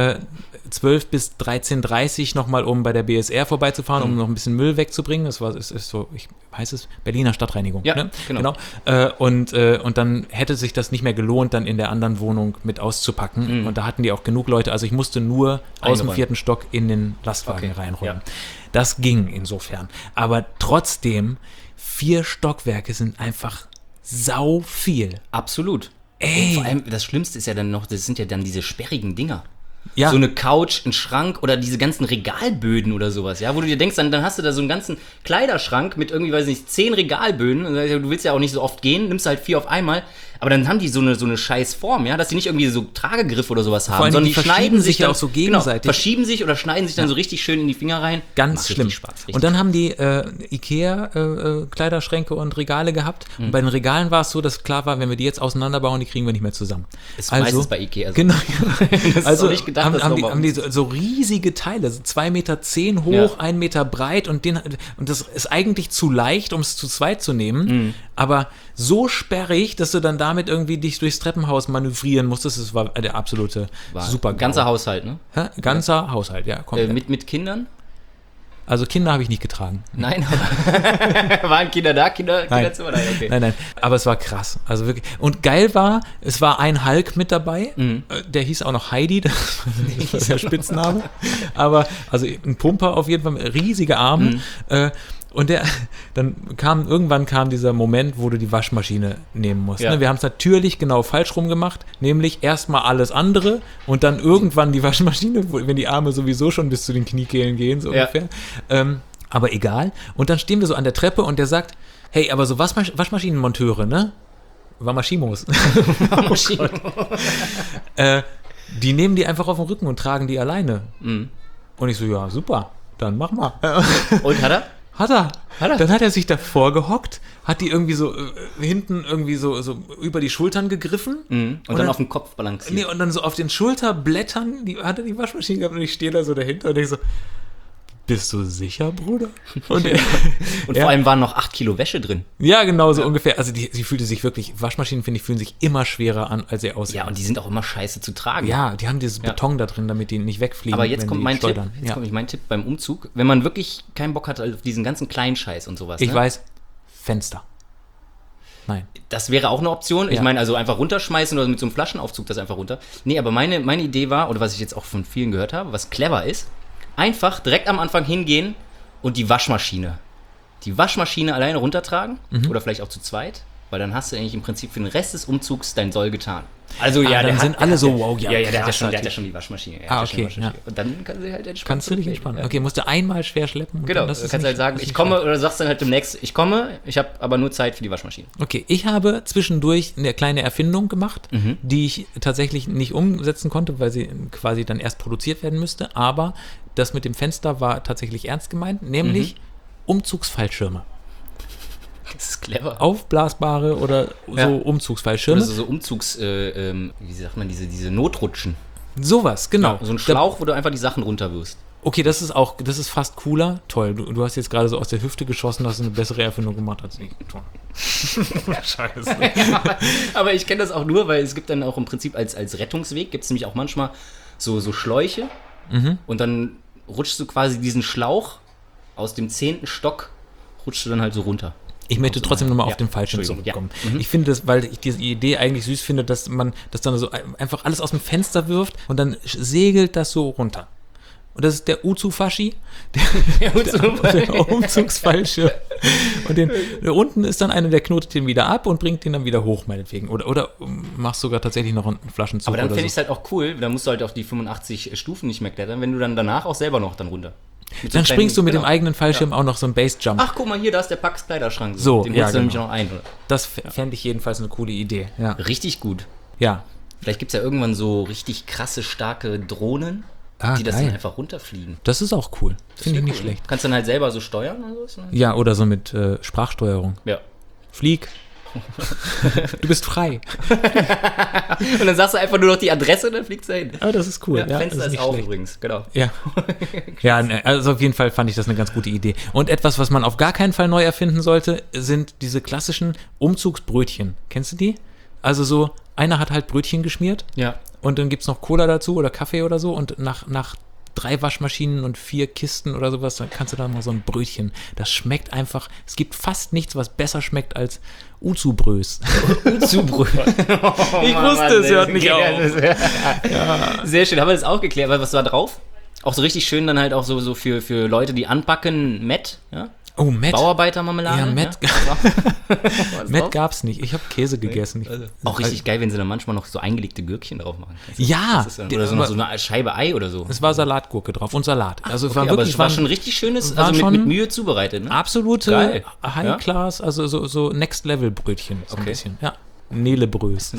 12 bis 13:30 nochmal, um bei der BSR vorbeizufahren, um noch ein bisschen Müll wegzubringen. Das ist so, heißt es Berliner Stadtreinigung. Ja, ne? genau. Und dann hätte sich das nicht mehr gelohnt, dann in der anderen Wohnung mit auszupacken. Und da hatten die auch genug Leute. Also ich musste nur aus dem 4. Stock in den Lastwagen reinräumen. Ja. Das ging insofern. Aber trotzdem, 4 Stockwerke sind einfach sau viel. Absolut. Ey. Und vor allem, das Schlimmste ist ja dann noch, das sind ja dann diese sperrigen Dinger. Ja. So eine Couch, ein Schrank oder diese ganzen Regalböden oder sowas, ja, wo du dir denkst, dann hast du da so einen ganzen Kleiderschrank mit irgendwie, weiß nicht, 10 Regalböden und du willst ja auch nicht so oft gehen, nimmst halt 4 auf einmal, aber dann haben die so eine scheiß Form, ja, dass die nicht irgendwie so Tragegriffe oder sowas haben, sondern die schneiden sich ja dann auch so gegenseitig. Genau, verschieben sich oder schneiden sich dann so richtig schön in die Finger rein. Ganz Macht schlimm. richtig Spaß, richtig. Und dann haben die Ikea Kleiderschränke und Regale gehabt. Und bei den Regalen war es so, dass klar war, wenn wir die jetzt auseinanderbauen, die kriegen wir nicht mehr zusammen. Ist meistens bei Ikea so. Genau. Das ist auch nicht gedacht, dass haben die so riesige Teile, so 2,10 Meter hoch, 1 Meter breit und das ist eigentlich zu leicht, um es zu zweit zu nehmen, aber so sperrig, dass du dann damit irgendwie dich durchs Treppenhaus manövrieren musstest. Das war der absolute super. Ganzer Haushalt, ne? Ganzer Haushalt, ja. Mit Kindern? Also Kinder habe ich nicht getragen. Nein, aber waren Kinder da? Kinderzimmer? Nein, okay. Nein, aber es war krass. Also wirklich. Und geil war, es war ein Hulk mit dabei. Der hieß auch noch Heidi, das war der Spitzname. Aber, also ein Pumper auf jeden Fall, mit riesige Arme. Und irgendwann kam dieser Moment, wo du die Waschmaschine nehmen musst. Ja. Ne? Wir haben es natürlich genau falsch rum gemacht, nämlich erstmal alles andere und dann irgendwann die Waschmaschine, wenn die Arme sowieso schon bis zu den Kniekehlen gehen, so ungefähr. Aber egal. Und dann stehen wir so an der Treppe und der sagt, hey, aber so Waschmaschinenmonteure, ne? Wamashimos. Die nehmen die einfach auf den Rücken und tragen die alleine. Und ich so, ja, super, dann mach mal. Und hat er? Hat er. Dann hat er sich davor gehockt, hat die irgendwie so hinten irgendwie so über die Schultern gegriffen. Und dann auf dem Kopf balanciert. Nee, und dann so auf den Schulterblättern, hat er die Waschmaschine gehabt und ich stehe da so dahinter und denke so, bist du sicher, Bruder? Und vor allem waren noch 8 Kilo Wäsche drin. Ja, genau, so ungefähr. Also sie fühlte sich wirklich, Waschmaschinen, finde ich, fühlen sich immer schwerer an, als sie aussehen. Ja, und die sind auch immer scheiße zu tragen. Ja, die haben dieses Beton da drin, damit die nicht wegfliegen. Aber jetzt kommt mein Tipp. Mein Tipp beim Umzug. Wenn man wirklich keinen Bock hat auf diesen ganzen kleinen Scheiß und sowas. Ich weiß, Fenster. Nein. Das wäre auch eine Option. Ja. Ich meine, also einfach runterschmeißen oder mit so einem Flaschenaufzug das einfach runter. Nee, aber meine Idee war, oder was ich jetzt auch von vielen gehört habe, was clever ist, einfach direkt am Anfang hingehen und die Waschmaschine alleine runtertragen oder vielleicht auch zu zweit, weil dann hast du eigentlich im Prinzip für den Rest des Umzugs dein Soll getan. Also dann sind alle so, wow, der hat ja schon die Waschmaschine. Okay. Ja. Und dann kannst du halt entspannen. Kannst du dich entspannen. Ja. Okay, musst du einmal schwer schleppen. Genau, du kannst halt sagen, ich komme, oder sagst dann halt demnächst, ich komme, ich habe aber nur Zeit für die Waschmaschine. Okay, ich habe zwischendurch eine kleine Erfindung gemacht, die ich tatsächlich nicht umsetzen konnte, weil sie quasi dann erst produziert werden müsste, aber das mit dem Fenster war tatsächlich ernst gemeint, nämlich Umzugsfallschirme. Das ist clever. Aufblasbare oder so Umzugsfallschirme. Oder so wie sagt man, diese Notrutschen. Sowas, genau. Ja, so ein Schlauch, wo du einfach die Sachen runterwirfst. Okay, das ist fast cooler. Toll, du hast jetzt gerade so aus der Hüfte geschossen, hast eine bessere Erfindung gemacht als ich. Toll. Scheiße. Aber ich kenne das auch nur, weil es gibt dann auch im Prinzip als Rettungsweg, gibt es nämlich auch manchmal so Schläuche und dann rutschst du quasi diesen Schlauch aus dem 10. Stock, rutschst du dann halt so runter. Ich möchte trotzdem nochmal auf den Fallschirm zurückkommen. Ja. Ich finde das, weil ich diese Idee eigentlich süß finde, dass man das dann so einfach alles aus dem Fenster wirft und dann segelt das so runter. Und das ist der Uzu-Faschi, der Umzugsfallschirm. Und unten ist dann einer, der knotet den wieder ab und bringt den dann wieder hoch, meinetwegen. Oder machst sogar tatsächlich noch einen Flaschenzug. Aber dann finde ich es halt auch cool, dann musst du halt auf die 85 Stufen nicht mehr klettern, wenn du dann danach auch selber noch dann runter. Dann springst du mit dem eigenen Fallschirm auch noch so einen Base-Jump. Ach, guck mal hier, da ist der Pax Kleiderschrank. So, den holst du nämlich noch ein. Oder? Das fände ich jedenfalls eine coole Idee. Ja. Richtig gut. Ja. Vielleicht gibt es ja irgendwann so richtig krasse, starke Drohnen, die das dann einfach runterfliegen. Das ist auch cool. Finde ich nicht schlecht. Kannst du dann halt selber so steuern oder so? Ja, oder so mit Sprachsteuerung. Ja. Flieg. Du bist frei. Und dann sagst du einfach nur noch die Adresse und dann fliegst du hin. Aber das ist cool. Ja, Fenster ist auf übrigens, genau. Ja. Ja, also auf jeden Fall fand ich das eine ganz gute Idee. Und etwas, was man auf gar keinen Fall neu erfinden sollte, sind diese klassischen Umzugsbrötchen. Kennst du die? Also so, einer hat halt Brötchen geschmiert. Ja. Und dann gibt es noch Cola dazu oder Kaffee oder so. Und nach 3 Waschmaschinen und 4 Kisten oder sowas, dann kannst du da mal so ein Brötchen. Das schmeckt einfach, es gibt fast nichts, was besser schmeckt als Uzu-Brös. Uzu-Brös. Ich wusste es, hört nicht auf. Ja. Sehr schön, haben wir das auch geklärt. Was war drauf? Auch so richtig schön dann halt auch so für Leute, die anbacken, Met, ja? Oh, Met. Bauarbeitermarmelade. Ja, Met. Met gab's nicht. Ich habe Käse gegessen. Auch richtig geil, wenn sie dann manchmal noch so eingelegte Gürkchen drauf machen. Ja. Oder so noch so eine Scheibe Ei oder so. Es war Salatgurke drauf und Salat. Also es okay, war wirklich, aber es war schon richtig schönes, also mit Mühe zubereitet. Ne? Absolute High-Class, also so Next-Level-Brötchen. So ein bisschen. Ja. Nele-Brös.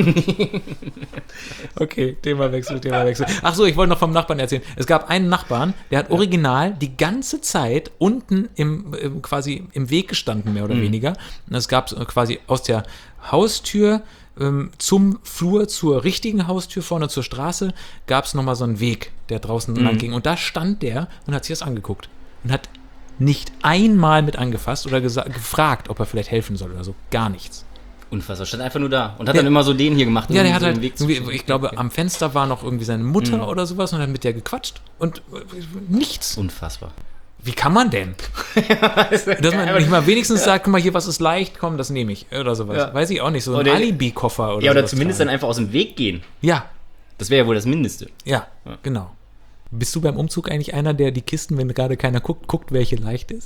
Okay, Themawechsel. Ach so, ich wollte noch vom Nachbarn erzählen. Es gab einen Nachbarn, der hat original die ganze Zeit unten quasi im Weg gestanden, mehr oder weniger. Und es gab quasi aus der Haustür zum Flur, zur richtigen Haustür, vorne zur Straße, gab es nochmal so einen Weg, der draußen lang ging. Und da stand der und hat sich das angeguckt. Und hat nicht einmal mit angefasst oder gefragt, ob er vielleicht helfen soll oder so. Gar nichts. Unfassbar, stand einfach nur da und hat dann immer so den hier gemacht. Ja, der hat so halt, den Weg ich glaube, am Fenster war noch irgendwie seine Mutter oder sowas und hat mit der gequatscht und nichts. Unfassbar. Wie kann man denn? Dass man nicht mal wenigstens sagt, guck mal hier, was ist leicht, komm, das nehme ich oder sowas. Ja. Weiß ich auch nicht, so ein Oder- Alibi-Koffer oder Ja, oder sowas zumindest tragen. dann einfach aus dem Weg gehen. Ja, Das wäre ja wohl das Mindeste. ja, genau. Bist du beim Umzug eigentlich einer, der die Kisten, wenn gerade keiner guckt, welche leicht ist?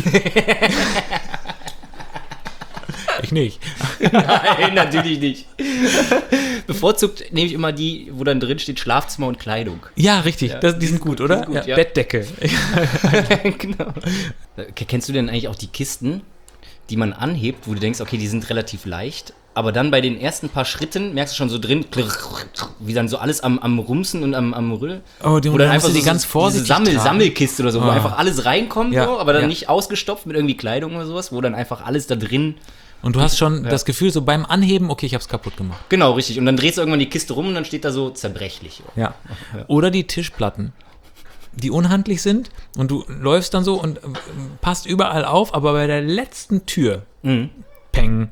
Ich nicht. Nein, natürlich nicht. Bevorzugt nehme ich immer die, wo dann drin steht Schlafzimmer und Kleidung. Ja, richtig. Ja, Die sind gut, oder? die sind gut, ja. Bettdecke. Genau. Kennst du denn eigentlich auch die Kisten, die man anhebt, wo du denkst, okay, die sind relativ leicht, aber dann bei den ersten paar Schritten merkst du schon so drin, wie dann so alles am Rumsen und am Rüll. Oh, die Oder musst du die ganz vorsichtig tragen. Sammelkiste oder so, wo einfach alles reinkommt, Ja, so, aber dann ja. nicht ausgestopft mit irgendwie Kleidung oder sowas, wo dann einfach alles da drin. Und du hast schon das Gefühl, so beim Anheben, okay, ich hab's kaputt gemacht. Genau, richtig. Und dann drehst du irgendwann die Kiste rum und dann steht da so zerbrechlich. Ja. Oder die Tischplatten, die unhandlich sind und du läufst dann so und passt überall auf, aber bei der letzten Tür, Peng.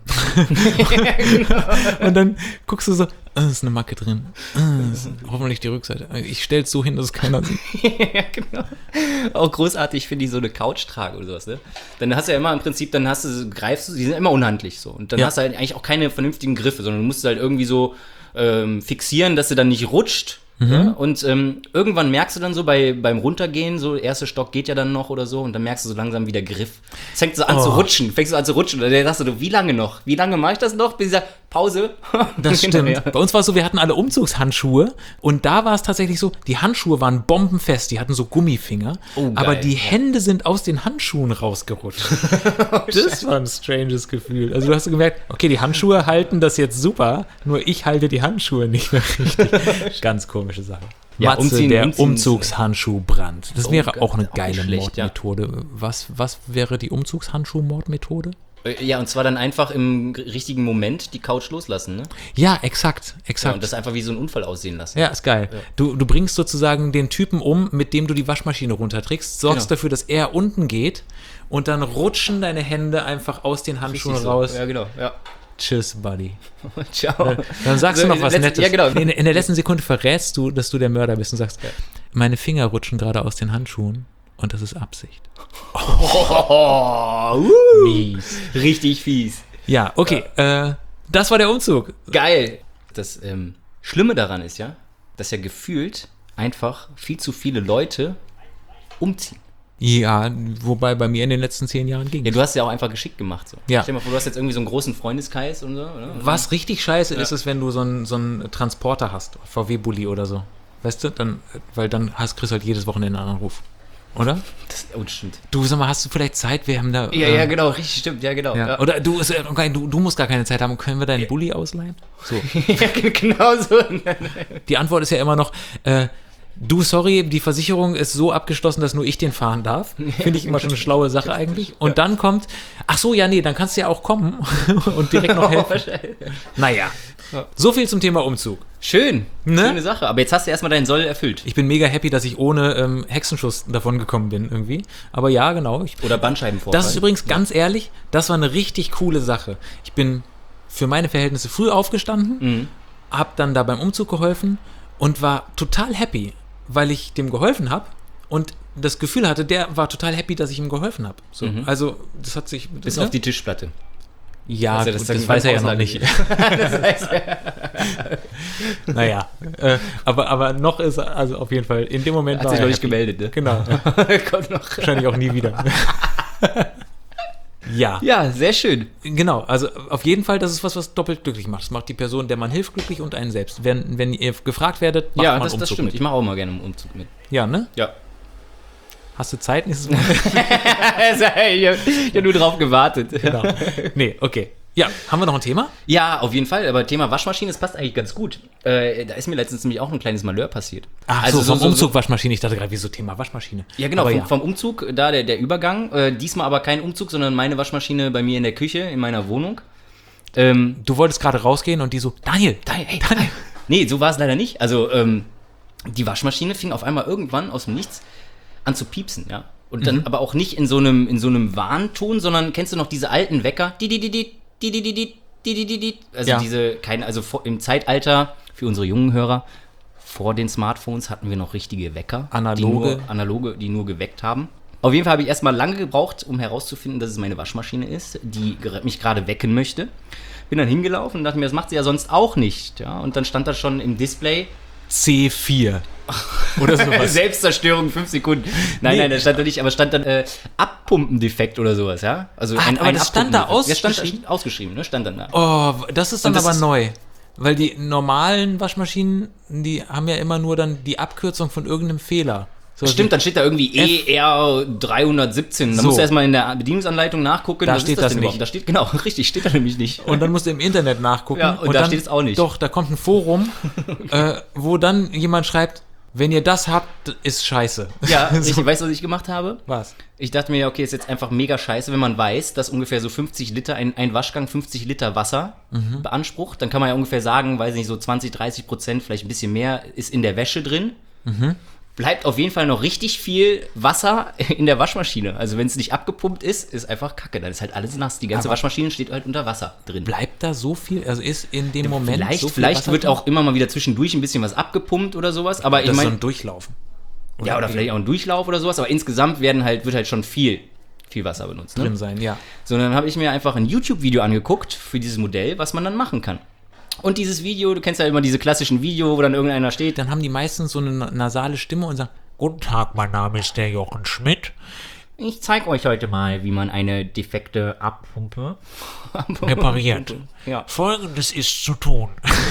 Und dann guckst du so, ist eine Macke drin. Ist hoffentlich die Rückseite. Ich stell's so hin, dass es keiner sieht. Ja, genau. Auch großartig finde ich so eine Couch trage oder sowas, ne? Dann hast du ja immer im Prinzip, greifst du, die sind immer unhandlich so. Und dann Ja. hast du halt eigentlich auch keine vernünftigen Griffe, sondern du musst halt irgendwie so fixieren, dass sie dann nicht rutscht. Ja? Und irgendwann merkst du dann so beim Runtergehen, so erster Stock geht ja dann noch oder so, und dann merkst du so langsam, wie der Griff. Es fängt so an zu rutschen, fängst du an zu rutschen. Und dann sagst du, wie lange noch? Wie lange mache ich das noch? Bis dieser Pause. Das Genau, stimmt. ja. Bei uns war es so, wir hatten alle Umzugshandschuhe und da war es tatsächlich so, die Handschuhe waren bombenfest, die hatten so Gummifinger, Oh, geil. aber die Hände sind aus den Handschuhen rausgerutscht. Das war ein stranges Gefühl. Also du hast gemerkt, okay, die Handschuhe halten das jetzt super, nur ich halte die Handschuhe nicht mehr richtig. Ganz komische Sache. Ja, Matze, der umziehen. Umzugshandschuhbrand. Das wäre geil, auch eine auch nicht geile schlecht, ja. Mordmethode. Was wäre die Umzugshandschuh-Mordmethode? Ja, und zwar dann einfach im richtigen Moment die Couch loslassen, ne? Ja, exakt. Ja, und das einfach wie so ein Unfall aussehen lassen. Ja, ist geil. Du bringst sozusagen den Typen um, mit dem du die Waschmaschine runterträgst, sorgst Genau. dafür, dass er unten geht und dann rutschen deine Hände einfach aus den Handschuhen Richtig so. raus. Ja, genau. Ja. Tschüss, Buddy. Ciao. Dann sagst du noch was Nettes. Ja, genau. In der letzten Sekunde verrätst du, dass du der Mörder bist und sagst, meine Finger rutschen gerade aus den Handschuhen und das ist Absicht. Mies. Richtig fies. Ja, okay. Das war der Umzug. Geil. Das Schlimme daran ist ja, dass ja gefühlt einfach viel zu viele Leute umziehen. Ja, wobei bei mir in den letzten 10 Jahren ging. Ja, du hast ja auch einfach geschickt gemacht. So. Ja. Stell dir mal vor, du hast jetzt irgendwie so einen großen Freundeskreis und so. Oder? Was richtig scheiße ist, ist, wenn du so einen Transporter hast, VW-Bulli oder so. Weißt du, weil dann kriegst du halt jedes Wochenende einen Anruf. Oder? Oh, stimmt. Du, sag mal, hast du vielleicht Zeit? Wir haben da. Ja, genau, richtig, stimmt, ja, genau. Ja. Ja. Oder du musst gar keine Zeit haben. Können wir deinen Bulli ausleihen? So. Ja, genau so. Die Antwort ist ja immer noch, du, sorry, die Versicherung ist so abgeschlossen, dass nur ich den fahren darf. Finde ich immer schon eine schlaue Sache eigentlich. Und dann kommt, ach so, ja, nee, dann kannst du ja auch kommen und direkt noch helfen. Naja, so viel zum Thema Umzug. Schön, Ne? schöne Sache. Aber jetzt hast du erstmal deinen Soll erfüllt. Ich bin mega happy, dass ich ohne Hexenschuss davon gekommen bin irgendwie. Aber ja, genau. Oder Bandscheibenvorfall. Das ist übrigens ganz ehrlich, das war eine richtig coole Sache. Ich bin für meine Verhältnisse früh aufgestanden, hab dann da beim Umzug geholfen und war total happy, weil ich dem geholfen habe und das Gefühl hatte, der war total happy, dass ich ihm geholfen habe. So, also das hat sich... Bis ne? auf die Tischplatte. Ja, Also, gut, das das weiß er ja noch Auslage nicht. das heißt, Naja, aber noch ist er, also auf jeden Fall, in dem Moment hat war sich er noch nicht happy. gemeldet, ne? Genau, Kommt noch. wahrscheinlich auch nie wieder. Ja. Ja, sehr schön. Genau, also auf jeden Fall, das ist was doppelt glücklich macht. Das macht die Person, der man hilft, glücklich und einen selbst. Wenn ihr gefragt werdet, macht Ja, man das Umzug stimmt. mit. Ich mache auch mal gerne einen Umzug mit. Ja, ne? Ja. Hast du Zeit nächstes Mal? Ich habe nur drauf gewartet. Genau. Nee, okay. Ja, haben wir noch ein Thema? Ja, auf jeden Fall. Aber Thema Waschmaschine, das passt eigentlich ganz gut. Da ist mir letztens nämlich auch ein kleines Malheur passiert. Ach Also so, vom Umzug Waschmaschine. Ich dachte gerade, wieso Thema Waschmaschine? Ja, genau, Aber vom Umzug, da der Übergang. Diesmal aber kein Umzug, sondern meine Waschmaschine bei mir in der Küche, in meiner Wohnung. Du wolltest gerade rausgehen und die so, Daniel. Nee, so war es leider nicht. Also, die Waschmaschine fing auf einmal irgendwann aus dem Nichts an zu piepsen, ja. Und dann aber auch nicht in so einem Warnton, sondern kennst du noch diese alten Wecker? Also im Zeitalter, für unsere jungen Hörer, vor den Smartphones hatten wir noch richtige Wecker. Analoge, die nur geweckt haben. Auf jeden Fall habe ich erstmal lange gebraucht, um herauszufinden, dass es meine Waschmaschine ist, die mich gerade wecken möchte. Bin dann hingelaufen und dachte mir, das macht sie ja sonst auch nicht. Ja? Und dann stand da schon im Display C4 oder sowas. Selbstzerstörung 5 Sekunden. Nein, das stand da nicht, aber stand dann Abpumpendefekt oder sowas, ja? Also aber das stand da ausgeschrieben? Ja, stand ausgeschrieben, ne? Stand dann da. Oh, das ist dann aber neu. Weil die normalen Waschmaschinen, die haben ja immer nur dann die Abkürzung von irgendeinem Fehler. So, stimmt, dann steht da irgendwie ER317. Da musst du erstmal in der Bedienungsanleitung nachgucken. Da steht das nicht. Da steht, genau, richtig, steht da nämlich nicht. Und dann musst du im Internet nachgucken. Ja, und da dann, steht es auch nicht. Doch, da kommt ein Forum, wo dann jemand schreibt, wenn ihr das habt, ist scheiße. Ja, ich weiß, was ich gemacht habe. Was? Ich dachte mir, okay, ist jetzt einfach mega scheiße, wenn man weiß, dass ungefähr so 50 Liter, ein Waschgang 50 Liter Wasser beansprucht. Dann kann man ja ungefähr sagen, weiß nicht, so 20-30%, vielleicht ein bisschen mehr, ist in der Wäsche drin. Bleibt auf jeden Fall noch richtig viel Wasser in der Waschmaschine. Also wenn es nicht abgepumpt ist einfach Kacke. Dann ist halt alles nass. Die ganze Waschmaschine steht halt unter Wasser drin. Bleibt da so viel? Also ist in dem Moment so viel Vielleicht Wasser wird drin? auch immer mal wieder zwischendurch ein bisschen was abgepumpt oder sowas. Aber ich das ist meine, so ein Durchlaufen. oder vielleicht auch ein Durchlauf oder sowas. Aber insgesamt wird halt schon viel Wasser benutzt. Ne? Drin sein, ja. So, dann habe ich mir einfach ein YouTube-Video angeguckt für dieses Modell, was man dann machen kann. Und dieses Video, du kennst ja immer diese klassischen Videos, wo dann irgendeiner steht. Dann haben die meistens so eine nasale Stimme und sagen, guten Tag, mein Name ist der Jochen Schmidt. Ich zeige euch heute mal, wie man eine defekte Abpumpe repariert. Ja. Folgendes ist zu tun.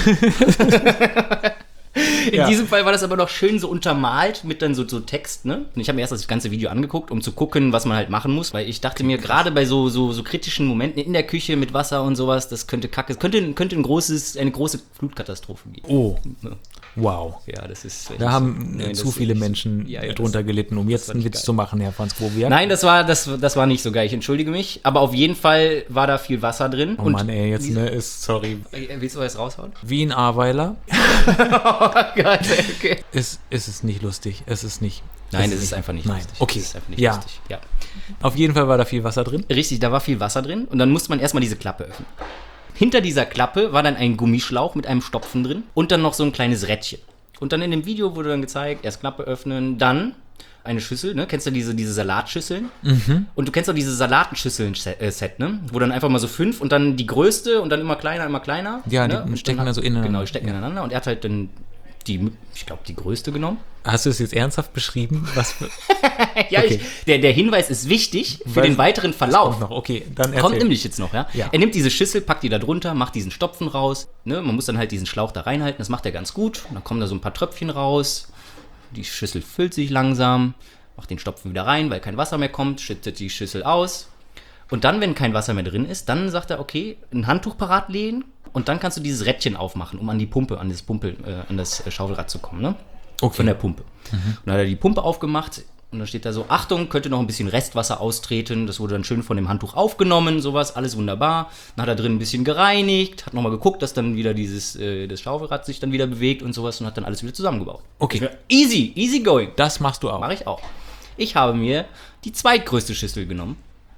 In diesem Fall war das aber noch schön so untermalt mit dann so Text, ne? Und ich habe mir erst das ganze Video angeguckt, um zu gucken, was man halt machen muss, weil ich dachte mir, gerade bei so kritischen Momenten in der Küche mit Wasser und sowas, das könnte Kacke, könnte eine große Flutkatastrophe geben. Oh, Ja. wow. Ja, das ist... Da haben zu viele Menschen drunter gelitten, um jetzt einen Witz zu machen, Herr Franz Grobiak. Nein, das war nicht so geil, ich entschuldige mich. Aber auf jeden Fall war da viel Wasser drin. Oh Mann, ey, jetzt sorry. Willst du was raushauen? Wie ein Aweiler. Oh Gott, okay. Es ist nicht lustig, es ist nicht. Nein, es ist einfach nicht lustig. Okay, es ist einfach nicht ja. lustig. Ja. Auf jeden Fall war da viel Wasser drin. Richtig, da war viel Wasser drin und dann musste man erstmal diese Klappe öffnen. Hinter dieser Klappe war dann ein Gummischlauch mit einem Stopfen drin und dann noch so ein kleines Rädchen. Und dann in dem Video wurde dann gezeigt, erst Klappe öffnen, dann eine Schüssel, ne? Kennst du diese Salatschüsseln? Und du kennst auch diese Salatenschüsseln-Set, ne? Wo dann einfach mal so 5 und dann die größte und dann immer kleiner. Ja, ne? die stecken dann so ineinander. Genau, die stecken ineinander und er hat halt dann ich glaube, die größte genommen. Hast du es jetzt ernsthaft beschrieben? Was für ja, okay. Der Hinweis ist wichtig für den weiteren Verlauf. Kommt noch. Okay, dann Kommt nämlich jetzt noch, ja? Ja. Er nimmt diese Schüssel, packt die da drunter, macht diesen Stopfen raus. Ne? Man muss dann halt diesen Schlauch da reinhalten, das macht er ganz gut. Und dann kommen da so ein paar Tröpfchen raus. Die Schüssel füllt sich langsam, macht den Stopfen wieder rein, weil kein Wasser mehr kommt, schüttet die Schüssel aus. Und dann, wenn kein Wasser mehr drin ist, dann sagt er, okay, ein Handtuch parat legen und dann kannst du dieses Rädchen aufmachen, um an die Pumpe, an das Schaufelrad zu kommen, ne? Okay. Von der Pumpe. Und dann hat er die Pumpe aufgemacht und dann steht da so, Achtung, könnte noch ein bisschen Restwasser austreten. Das wurde dann schön von dem Handtuch aufgenommen, sowas, alles wunderbar. Dann hat er drin ein bisschen gereinigt, hat nochmal geguckt, dass dann wieder das Schaufelrad sich dann wieder bewegt und sowas und hat dann alles wieder zusammengebaut. Okay. Easy going. Das machst du auch. Mache ich auch. Ich habe mir die zweitgrößte Schüssel genommen.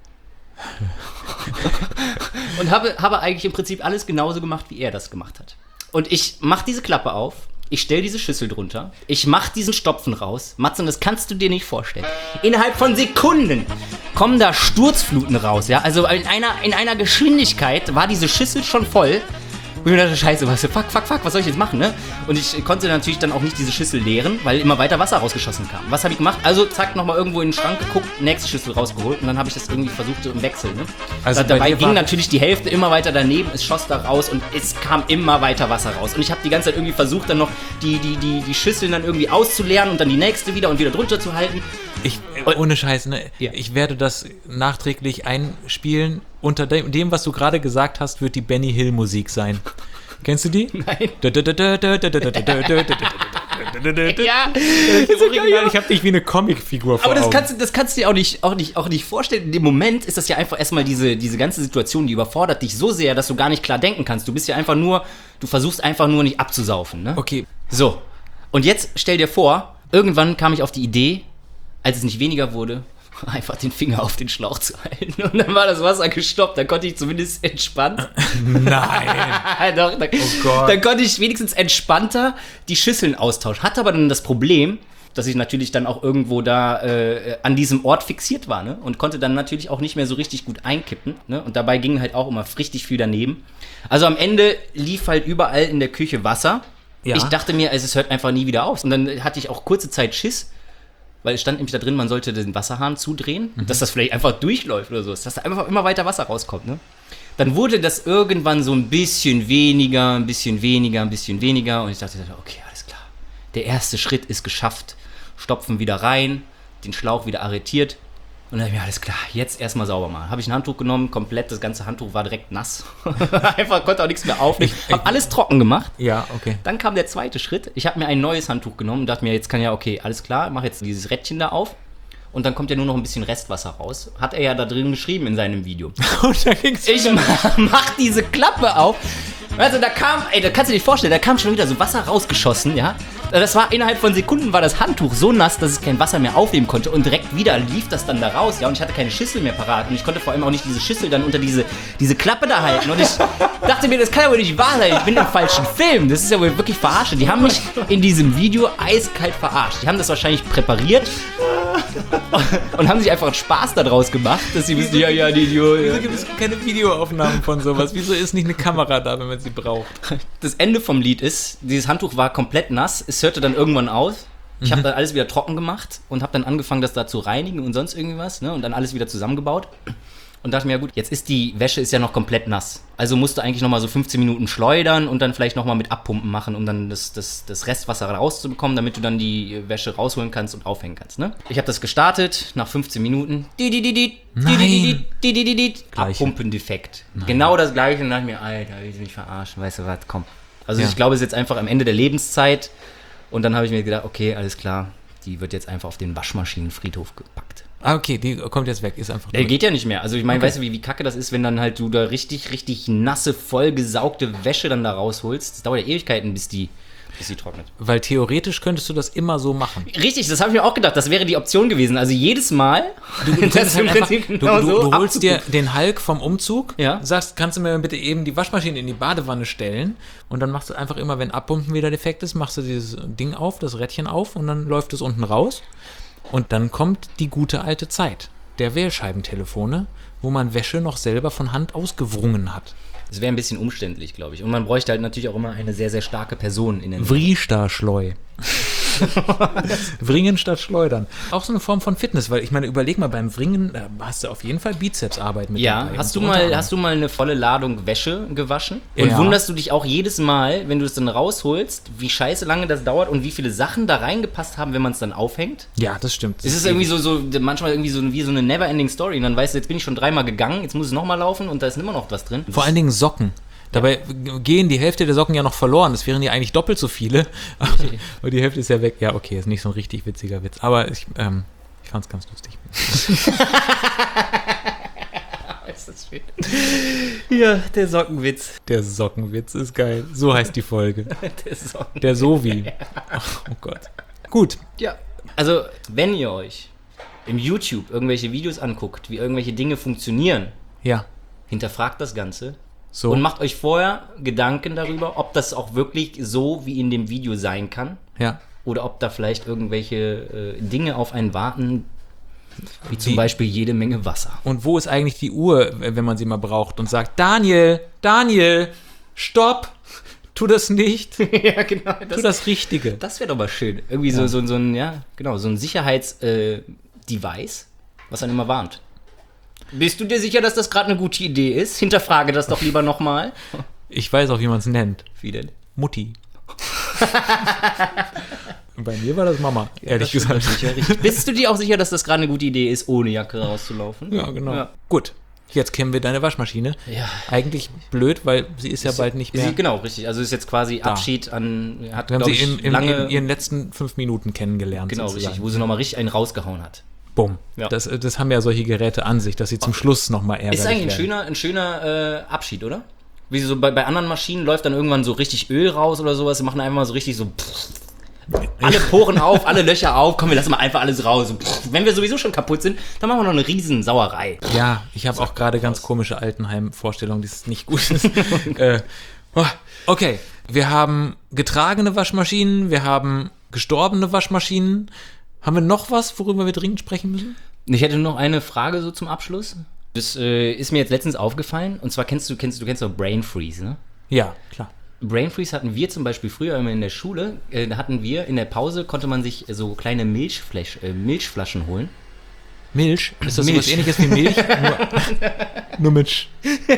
Und habe eigentlich im Prinzip alles genauso gemacht, wie er das gemacht hat. Und ich mache diese Klappe auf, ich stelle diese Schüssel drunter, ich mache diesen Stopfen raus. Matze, und das kannst du dir nicht vorstellen. Innerhalb von Sekunden kommen da Sturzfluten raus, ja. Also in einer Geschwindigkeit war diese Schüssel schon voll. Und ich dachte, scheiße, fuck, was soll ich jetzt machen, ne? Und ich konnte natürlich dann auch nicht diese Schüssel leeren, weil immer weiter Wasser rausgeschossen kam. Was habe ich gemacht? Also zack, nochmal irgendwo in den Schrank geguckt, nächste Schüssel rausgeholt und dann habe ich das irgendwie versucht so im Wechsel, ne? Also dabei ging natürlich die Hälfte immer weiter daneben, es schoss da raus und es kam immer weiter Wasser raus. Und ich habe die ganze Zeit irgendwie versucht, dann noch die Schüsseln dann irgendwie auszuleeren und dann die nächste wieder und wieder drunter zu halten. Ohne Scheiß, ne? Ja. Ich werde das nachträglich einspielen. Unter dem, was du gerade gesagt hast, wird die Benny Hill Musik sein. Kennst du die? Nein. Ja, Das Original, ich habe dich wie eine Comicfigur vor aber Augen. das kannst du dir auch nicht vorstellen. In dem Moment ist das ja einfach erstmal diese ganze Situation, die überfordert dich so sehr, dass du gar nicht klar denken kannst. Du versuchst einfach nur nicht abzusaufen, ne? Okay. So. Und jetzt stell dir vor, irgendwann kam ich auf die Idee, als es nicht weniger wurde, einfach den Finger auf den Schlauch zu halten. Und dann war das Wasser gestoppt. Dann konnte ich zumindest entspannt. Nein. Doch, Gott. dann konnte ich wenigstens entspannter die Schüsseln austauschen. Hatte aber dann das Problem, dass ich natürlich dann auch irgendwo da an diesem Ort fixiert war, ne? Und konnte dann natürlich auch nicht mehr so richtig gut einkippen, ne? Und dabei ging halt auch immer richtig viel daneben. Also am Ende lief halt überall in der Küche Wasser. Ja. Ich dachte mir, es hört einfach nie wieder auf. Und dann hatte ich auch kurze Zeit Schiss, weil es stand nämlich da drin, man sollte den Wasserhahn zudrehen, dass das vielleicht einfach durchläuft oder so, dass da einfach immer weiter Wasser rauskommt, ne? Dann wurde das irgendwann so ein bisschen weniger und ich dachte, okay, alles klar. Der erste Schritt ist geschafft. Stopfen wieder rein, den Schlauch wieder arretiert und dann habe ich mir, alles klar, jetzt erstmal sauber machen. Habe ich ein Handtuch genommen, komplett, das ganze Handtuch war direkt nass. Einfach konnte auch nichts mehr aufnehmen. Habe alles trocken gemacht. Ja, okay. Dann kam der zweite Schritt. Ich habe mir ein neues Handtuch genommen und dachte mir, jetzt kann ja, okay, alles klar, mach jetzt dieses Rädchen da auf. Und dann kommt ja nur noch ein bisschen Restwasser raus. Hat er ja da drin geschrieben in seinem Video. Und da ging's Ich mach diese Klappe auf. Also da kannst du dir vorstellen, da kam schon wieder so Wasser rausgeschossen, ja. Das war innerhalb von Sekunden war das Handtuch so nass, dass es kein Wasser mehr aufnehmen konnte und direkt wieder lief das dann da raus, ja. Und ich hatte keine Schüssel mehr parat und ich konnte vor allem auch nicht diese Schüssel dann unter diese Klappe da halten. Und ich dachte mir, das kann ja wohl nicht wahr sein, ich bin im falschen Film, das ist ja wohl wirklich verarscht. Die haben mich in diesem Video eiskalt verarscht. Die haben das wahrscheinlich präpariert und haben sich einfach Spaß daraus gemacht, dass sie wissen, ja, die Idioten. Wieso gibt es keine Videoaufnahmen von sowas? Wieso ist nicht eine Kamera da, wenn man sie braucht? Das Ende vom Lied ist, dieses Handtuch war komplett nass, es hörte dann irgendwann auf. Ich habe dann alles wieder trocken gemacht und habe dann angefangen, das da zu reinigen und sonst irgendwas, ne? Und dann alles wieder zusammengebaut. Und dachte mir, ja gut, jetzt ist die Wäsche ja noch komplett nass. Also musst du eigentlich nochmal so 15 Minuten schleudern und dann vielleicht nochmal mit Abpumpen machen, um dann das Restwasser rauszubekommen, damit du dann die Wäsche rausholen kannst und aufhängen kannst, ne? Ich habe das gestartet, nach 15 Minuten. Abpumpendefekt. Genau das gleiche. Und dachte mir, Alter, willst du mich verarschen? Weißt du was, komm. Also Ja. ich glaube, es ist jetzt einfach am Ende der Lebenszeit. Und dann habe ich mir gedacht, okay, alles klar, die wird jetzt einfach auf den Waschmaschinenfriedhof gepackt. Ah, okay, die kommt jetzt weg, ist einfach Der durch. geht ja nicht mehr. Also ich meine, Okay. weißt du, wie kacke das ist, wenn dann halt du da richtig nasse, vollgesaugte Wäsche dann da rausholst. Das dauert ja Ewigkeiten, bis die trocknet. Weil theoretisch könntest du das immer so machen. Richtig, das habe ich mir auch gedacht. Das wäre die Option gewesen. Also jedes Mal, das im Prinzip Du genau so holst dir abzugucken. den Hulk vom Umzug, Ja. sagst, kannst du mir bitte eben die Waschmaschine in die Badewanne stellen und dann machst du einfach immer, wenn Abpumpen wieder defekt ist, machst du dieses Ding auf, das Rädchen auf und dann läuft es unten raus und dann kommt die gute alte Zeit der Wählscheibentelefone, wo man Wäsche noch selber von Hand ausgewrungen hat. Das wäre ein bisschen umständlich, glaube ich. Und man bräuchte halt natürlich auch immer eine sehr, sehr starke Person in den Vriestar-Schleu. Wringen statt Schleudern. Auch so eine Form von Fitness, weil ich meine, überleg mal, beim Wringen hast du auf jeden Fall Bizepsarbeit mit Ja, dabei. hast Und du so unter mal eine volle Ladung Wäsche gewaschen? Und Ja. wunderst du dich auch jedes Mal, wenn du es dann rausholst, wie scheiße lange das dauert und wie viele Sachen da reingepasst haben, wenn man es dann aufhängt? Ja, das stimmt. Es ist irgendwie so manchmal irgendwie so wie so eine never-ending Story. Und dann weißt du, jetzt bin ich schon 3-mal gegangen, jetzt muss es nochmal laufen und da ist immer noch was drin. Vor allen Dingen Socken. Dabei gehen die Hälfte der Socken ja noch verloren. Das wären ja eigentlich doppelt so viele. Aber die Hälfte ist ja weg. Ja, okay, ist nicht so ein richtig witziger Witz. Aber ich fand es ganz lustig. Ist das schön. Ja, der Sockenwitz. Der Sockenwitz ist geil. So heißt die Folge. Der Socken. Der Sovi. Oh Gott. Gut. Ja. Also, wenn ihr euch im YouTube irgendwelche Videos anguckt, wie irgendwelche Dinge funktionieren, Ja. hinterfragt das Ganze. So. Und macht euch vorher Gedanken darüber, ob das auch wirklich so wie in dem Video sein kann. Ja. Oder ob da vielleicht irgendwelche Dinge auf einen warten, wie zum Wie? Beispiel jede Menge Wasser. Und wo ist eigentlich die Uhr, wenn man sie mal braucht und sagt, Daniel, stopp, tu das nicht, Ja, genau. tu das Richtige. Das wäre doch mal schön. Irgendwie Ja. so ein Sicherheits-Device, was dann immer warnt. Bist du dir sicher, dass das gerade eine gute Idee ist? Hinterfrage das doch lieber nochmal. Ich weiß auch, wie man es nennt. Wie denn? Mutti. Bei mir war das Mama, ehrlich gesagt. Sicher, richtig. Bist du dir auch sicher, dass das gerade eine gute Idee ist, ohne Jacke rauszulaufen? Ja, genau. Ja. Gut. Jetzt kennen wir deine Waschmaschine. Ja. Eigentlich blöd, weil sie ist ja bald nicht mehr. Genau, richtig. Also ist jetzt quasi Abschied an, hat, Wir haben glaube sie ich, in lange, ihren letzten 5 Minuten kennengelernt. genau, sozusagen. richtig, wo sie nochmal richtig einen rausgehauen hat. Bumm. Ja. Das haben ja solche Geräte an sich, dass sie zum Schluss nochmal ärgerlich Ist eigentlich werden. ein schöner Abschied, oder? Wie so bei anderen Maschinen läuft dann irgendwann so richtig Öl raus oder sowas. Sie machen einfach mal so richtig so alle Poren auf, alle Löcher auf. Komm, wir lassen mal einfach alles raus. Wenn wir sowieso schon kaputt sind, dann machen wir noch eine riesen Sauerei. Ja, ich habe auch gerade ganz komische Altenheim-Vorstellungen, die es nicht gut ist. Okay, wir haben getragene Waschmaschinen, wir haben gestorbene Waschmaschinen. Haben wir noch was, worüber wir dringend sprechen müssen? Ich hätte noch eine Frage so zum Abschluss. Das ist mir jetzt letztens aufgefallen. Und zwar kennst du doch Brain Freeze, ne? Ja, klar. Brain Freeze hatten wir zum Beispiel früher immer in der Schule. Da hatten wir in der Pause, konnte man sich so kleine Milchflaschen holen. Milch? Ist das Milch. sowas ähnliches wie Milch? nur Milch.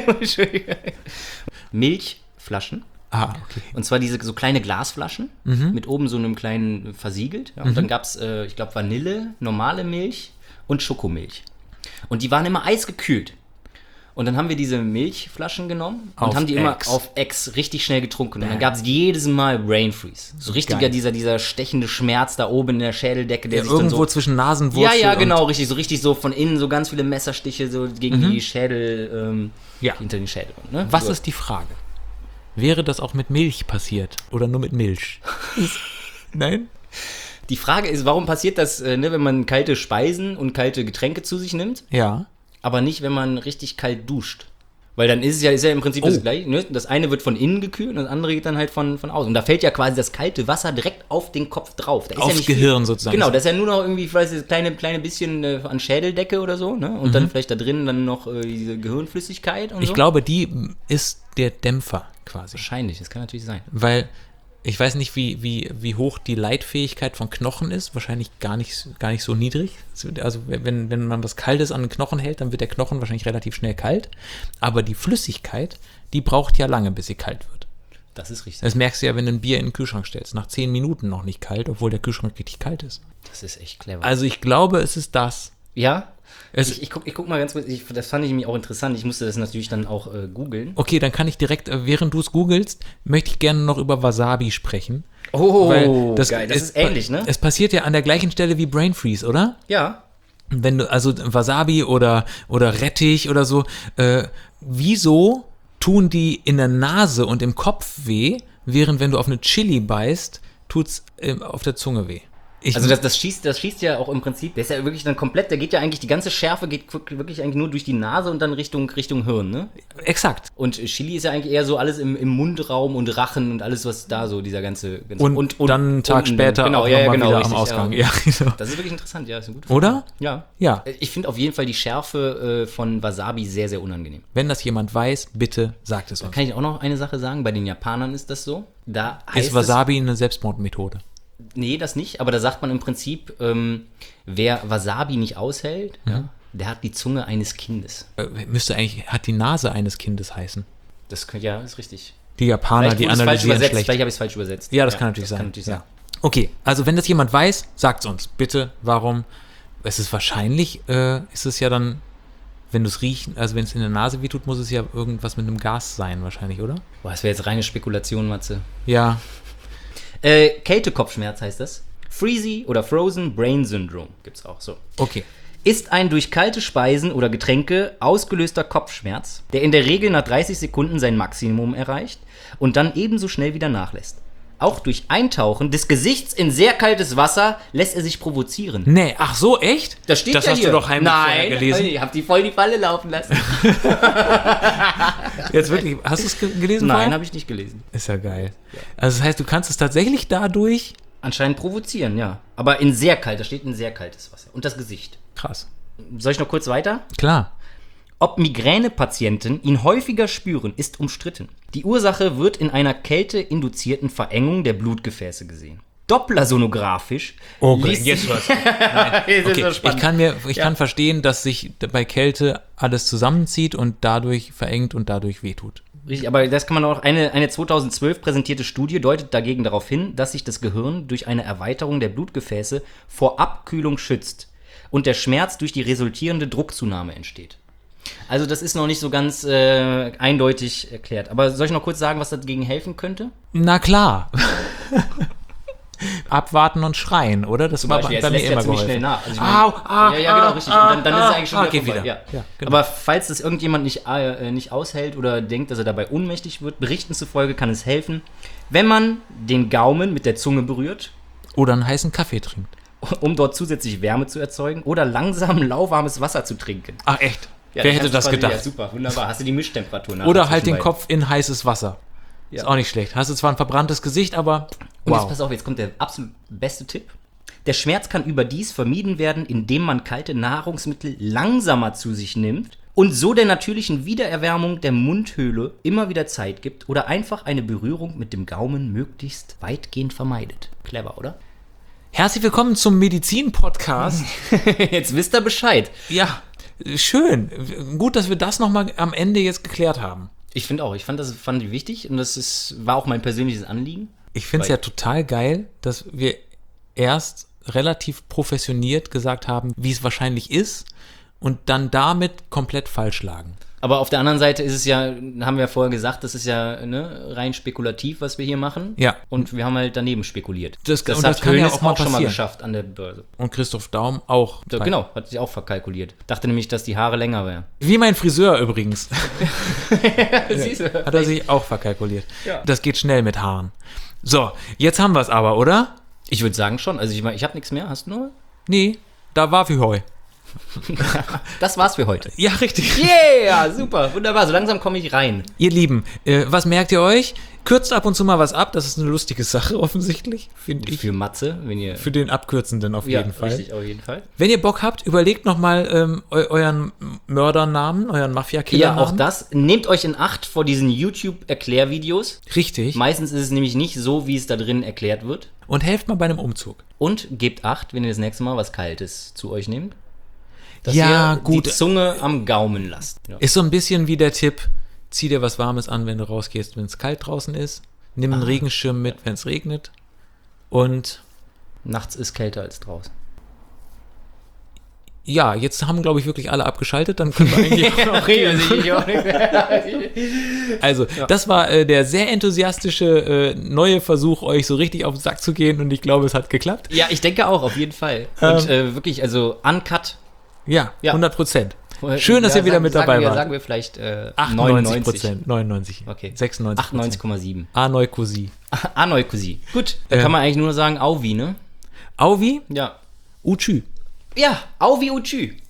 Milchflaschen. Ah, okay. Und zwar diese so kleine Glasflaschen mit oben so einem kleinen versiegelt. Ja, und dann gab es, ich glaube, Vanille, normale Milch und Schokomilch. Und die waren immer eisgekühlt. Und dann haben wir diese Milchflaschen genommen und Auf haben die immer Ex. auf Ex richtig schnell getrunken. Und dann gab es jedes Mal Brain Freeze. So richtiger, Geil. dieser stechende Schmerz da oben in der Schädeldecke, der Ja, sich dann irgendwo so... zwischen Nasenwurzel Ja, und- genau, richtig so von innen so ganz viele Messerstiche so gegen die Schädel, Ja. hinter den Schädel. Ne? Was so. ist die Frage? Wäre das auch mit Milch passiert? Oder nur mit Milch? Nein? Die Frage ist, warum passiert das, wenn man kalte Speisen und kalte Getränke zu sich nimmt, Ja. aber nicht, wenn man richtig kalt duscht? Weil dann ist ja im Prinzip das gleiche. Ne? Das eine wird von innen gekühlt und das andere geht dann halt von außen. Und da fällt ja quasi das kalte Wasser direkt auf den Kopf drauf. Da ist Aufs ja nicht Gehirn viel, sozusagen. Genau, das ist ja nur noch irgendwie, vielleicht das kleine bisschen an Schädeldecke oder so. Ne? Und dann vielleicht da drin dann noch diese Gehirnflüssigkeit und Ich so. glaube, die ist der Dämpfer quasi. Wahrscheinlich, das kann natürlich sein. Weil ich weiß nicht, wie hoch die Leitfähigkeit von Knochen ist. Wahrscheinlich gar nicht so niedrig. Also wenn man was Kaltes an den Knochen hält, dann wird der Knochen wahrscheinlich relativ schnell kalt. Aber die Flüssigkeit, die braucht ja lange, bis sie kalt wird. Das ist richtig. Das merkst du ja, wenn du ein Bier in den Kühlschrank stellst. Nach 10 Minuten noch nicht kalt, obwohl der Kühlschrank richtig kalt ist. Das ist echt clever. Also ich glaube, es ist das. Ja? Es- Ich guck mal ganz kurz, das fand ich nämlich auch interessant. Ich musste das natürlich dann auch googeln. Okay, dann kann ich direkt, während du es googelst, möchte ich gerne noch über Wasabi sprechen. Oh, Weil geil. Das ist ähnlich, ne? Es passiert ja an der gleichen Stelle wie Brain Freeze, oder? Ja. Wenn du, also Wasabi oder Rettich oder so, wieso tun die in der Nase und im Kopf weh, während wenn du auf eine Chili beißt, tut's auf der Zunge weh? Also das schießt ja auch im Prinzip, der ist ja wirklich dann komplett, der geht ja eigentlich, die ganze Schärfe geht wirklich eigentlich nur durch die Nase und dann Richtung Hirn, ne? Exakt. Und Chili ist ja eigentlich eher so alles im Mundraum und Rachen und alles, was da so, dieser ganze... Und dann einen Tag unten, später genau, auch ja, noch mal genau, wieder richtig, am Ausgang. Ja. Ja, genau. Das ist wirklich interessant, ja, ist eine gute Oder? Frage. Ja. Ja. Ich finde auf jeden Fall die Schärfe von Wasabi sehr, sehr unangenehm. Wenn das jemand weiß, bitte sagt es uns. Kann ich auch noch eine Sache sagen? Bei den Japanern ist das so. Da heißt Ist Wasabi eine Selbstmordmethode? Nee, das nicht, aber da sagt man im Prinzip, wer Wasabi nicht aushält, ja, der hat die Zunge eines Kindes. Hat die Nase eines Kindes heißen. Das könnte, ja, ist richtig. Die Japaner, die wurde es falsch analysieren übersetzt, schlecht. vielleicht habe ich es falsch übersetzt. Ja, das kann natürlich sein. sein. Ja. Okay, also wenn das jemand weiß, sagt's uns. Bitte, warum? Es ist wahrscheinlich, ist es ja dann, wenn du es riechst, also wenn es in der Nase wehtut, muss es ja irgendwas mit einem Gas sein wahrscheinlich, oder? Boah, das wäre jetzt reine Spekulation, Matze. Ja. Kältekopfschmerz heißt das. Freezy oder Frozen Brain Syndrome gibt's auch so. Okay. Ist ein durch kalte Speisen oder Getränke ausgelöster Kopfschmerz, der in der Regel nach 30 Sekunden sein Maximum erreicht und dann ebenso schnell wieder nachlässt. Auch durch Eintauchen des Gesichts in sehr kaltes Wasser lässt er sich provozieren. Nee, ach so, echt? Das steht das ja hast hier. du doch heimlich vorher Nein, gelesen. ich hab die voll die Falle laufen lassen. Jetzt wirklich, hast du es gelesen Nein, vorher? habe ich nicht gelesen. Ist ja geil. Also das heißt, du kannst es tatsächlich dadurch... Anscheinend provozieren, ja. Aber in sehr kalt, da steht in sehr kaltes Wasser. Und das Gesicht. Krass. Soll ich noch kurz weiter? Klar. Ob Migränepatienten ihn häufiger spüren, ist umstritten. Die Ursache wird in einer kälteinduzierten Verengung der Blutgefäße gesehen. Dopplersonografisch ließ sich- was. Nein. Jetzt ist Okay. das spannend. Ich kann verstehen, dass sich bei Kälte alles zusammenzieht und dadurch verengt und dadurch wehtut. Richtig, aber das kann man auch, eine 2012 präsentierte Studie deutet dagegen darauf hin, dass sich das Gehirn durch eine Erweiterung der Blutgefäße vor Abkühlung schützt und der Schmerz durch die resultierende Druckzunahme entsteht. Also das ist noch nicht so ganz eindeutig erklärt. Aber soll ich noch kurz sagen, was dagegen helfen könnte? Na klar. Abwarten und schreien, oder? Das war bei mir immer ziemlich schnell geholfen. nach. Also ich meine, ja, genau, richtig. Und dann ist es eigentlich schon wieder geht vorbei. wieder. Ja. Ja, genau. Aber falls das irgendjemand nicht aushält oder denkt, dass er dabei ohnmächtig wird, Berichten zufolge kann es helfen, wenn man den Gaumen mit der Zunge berührt, Oder einen heißen Kaffee trinkt. um dort zusätzlich Wärme zu erzeugen, oder langsam lauwarmes Wasser zu trinken. Ach echt? Ja, Wer dann hätte kannst du das quasi- gedacht? Ja, super, wunderbar. Hast du die Mischtemperatur nachher Oder halt zwischen den beiden. Kopf in heißes Wasser. Ja. Ist auch nicht schlecht. Hast du zwar ein verbranntes Gesicht, aber Und jetzt wow. pass auf, jetzt kommt der absolut beste Tipp. Der Schmerz kann überdies vermieden werden, indem man kalte Nahrungsmittel langsamer zu sich nimmt und so der natürlichen Wiedererwärmung der Mundhöhle immer wieder Zeit gibt oder einfach eine Berührung mit dem Gaumen möglichst weitgehend vermeidet. Clever, oder? Herzlich willkommen zum Medizin-Podcast. Jetzt wisst ihr Bescheid. Ja, schön. Gut, dass wir das nochmal am Ende jetzt geklärt haben. Ich finde auch, fand ich wichtig und war auch mein persönliches Anliegen. Ich finde es ja total geil, dass wir erst relativ professioniert gesagt haben, wie es wahrscheinlich ist und dann damit komplett falsch lagen. Aber auf der anderen Seite ist es ja, haben wir ja vorher gesagt, das ist ja rein spekulativ, was wir hier machen. Ja. Und wir haben halt daneben spekuliert. Das kann hat ja Hoeneß auch mal schon mal passieren. geschafft an der Börse. Und Christoph Daum auch. Ja, genau, hat sich auch verkalkuliert. Dachte nämlich, dass die Haare länger wären. Wie mein Friseur übrigens. Siehst du? Hat er sich auch verkalkuliert. Ja. Das geht schnell mit Haaren. So, jetzt haben wir es aber, oder? Ich würde sagen schon. Also ich meine, ich habe nichts mehr. Hast du noch? Nee, da war für heu. Das war's für heute. Ja, richtig. Yeah, super, wunderbar. So langsam komme ich rein. Ihr Lieben, was merkt ihr euch? Kürzt ab und zu mal was ab. Das ist eine lustige Sache offensichtlich, finde ich. Für Matze, wenn ihr... Für den Abkürzenden auf jeden Fall. Richtig, auf jeden Fall. Wenn ihr Bock habt, überlegt nochmal euren Mördernamen, euren Mafia-Killernamen. Ja, auch das. Nehmt euch in Acht vor diesen YouTube-Erklärvideos. Richtig. Meistens ist es nämlich nicht so, wie es da drin erklärt wird. Und helft mal bei einem Umzug. Und gebt Acht, wenn ihr das nächste Mal was Kaltes zu euch nehmt. Dass Ja, ihr gut. die Zunge am Gaumen lasst. Ja. Ist so ein bisschen wie der Tipp, zieh dir was Warmes an, wenn du rausgehst, wenn es kalt draußen ist. Nimm einen Regenschirm mit, wenn es regnet. Und Nachts ist kälter als draußen. ja, jetzt haben, glaube ich, wirklich alle abgeschaltet. Dann können wir eigentlich auch reden. Also, das war der sehr enthusiastische neue Versuch, euch so richtig auf den Sack zu gehen. Und ich glaube, es hat geklappt. Ja, ich denke auch, auf jeden Fall. Und wirklich, also uncut. Ja, Ja. 100%. Schön, dass ihr wieder mit dabei wart. Sagen wir vielleicht 98%, 99. Okay. 96%. 98,7. Anoikosi. Anoikosi. Gut, dann kann man eigentlich nur sagen Auvi, ne? Auvi, Ja. Uchü. Ja, Auvi Uchü.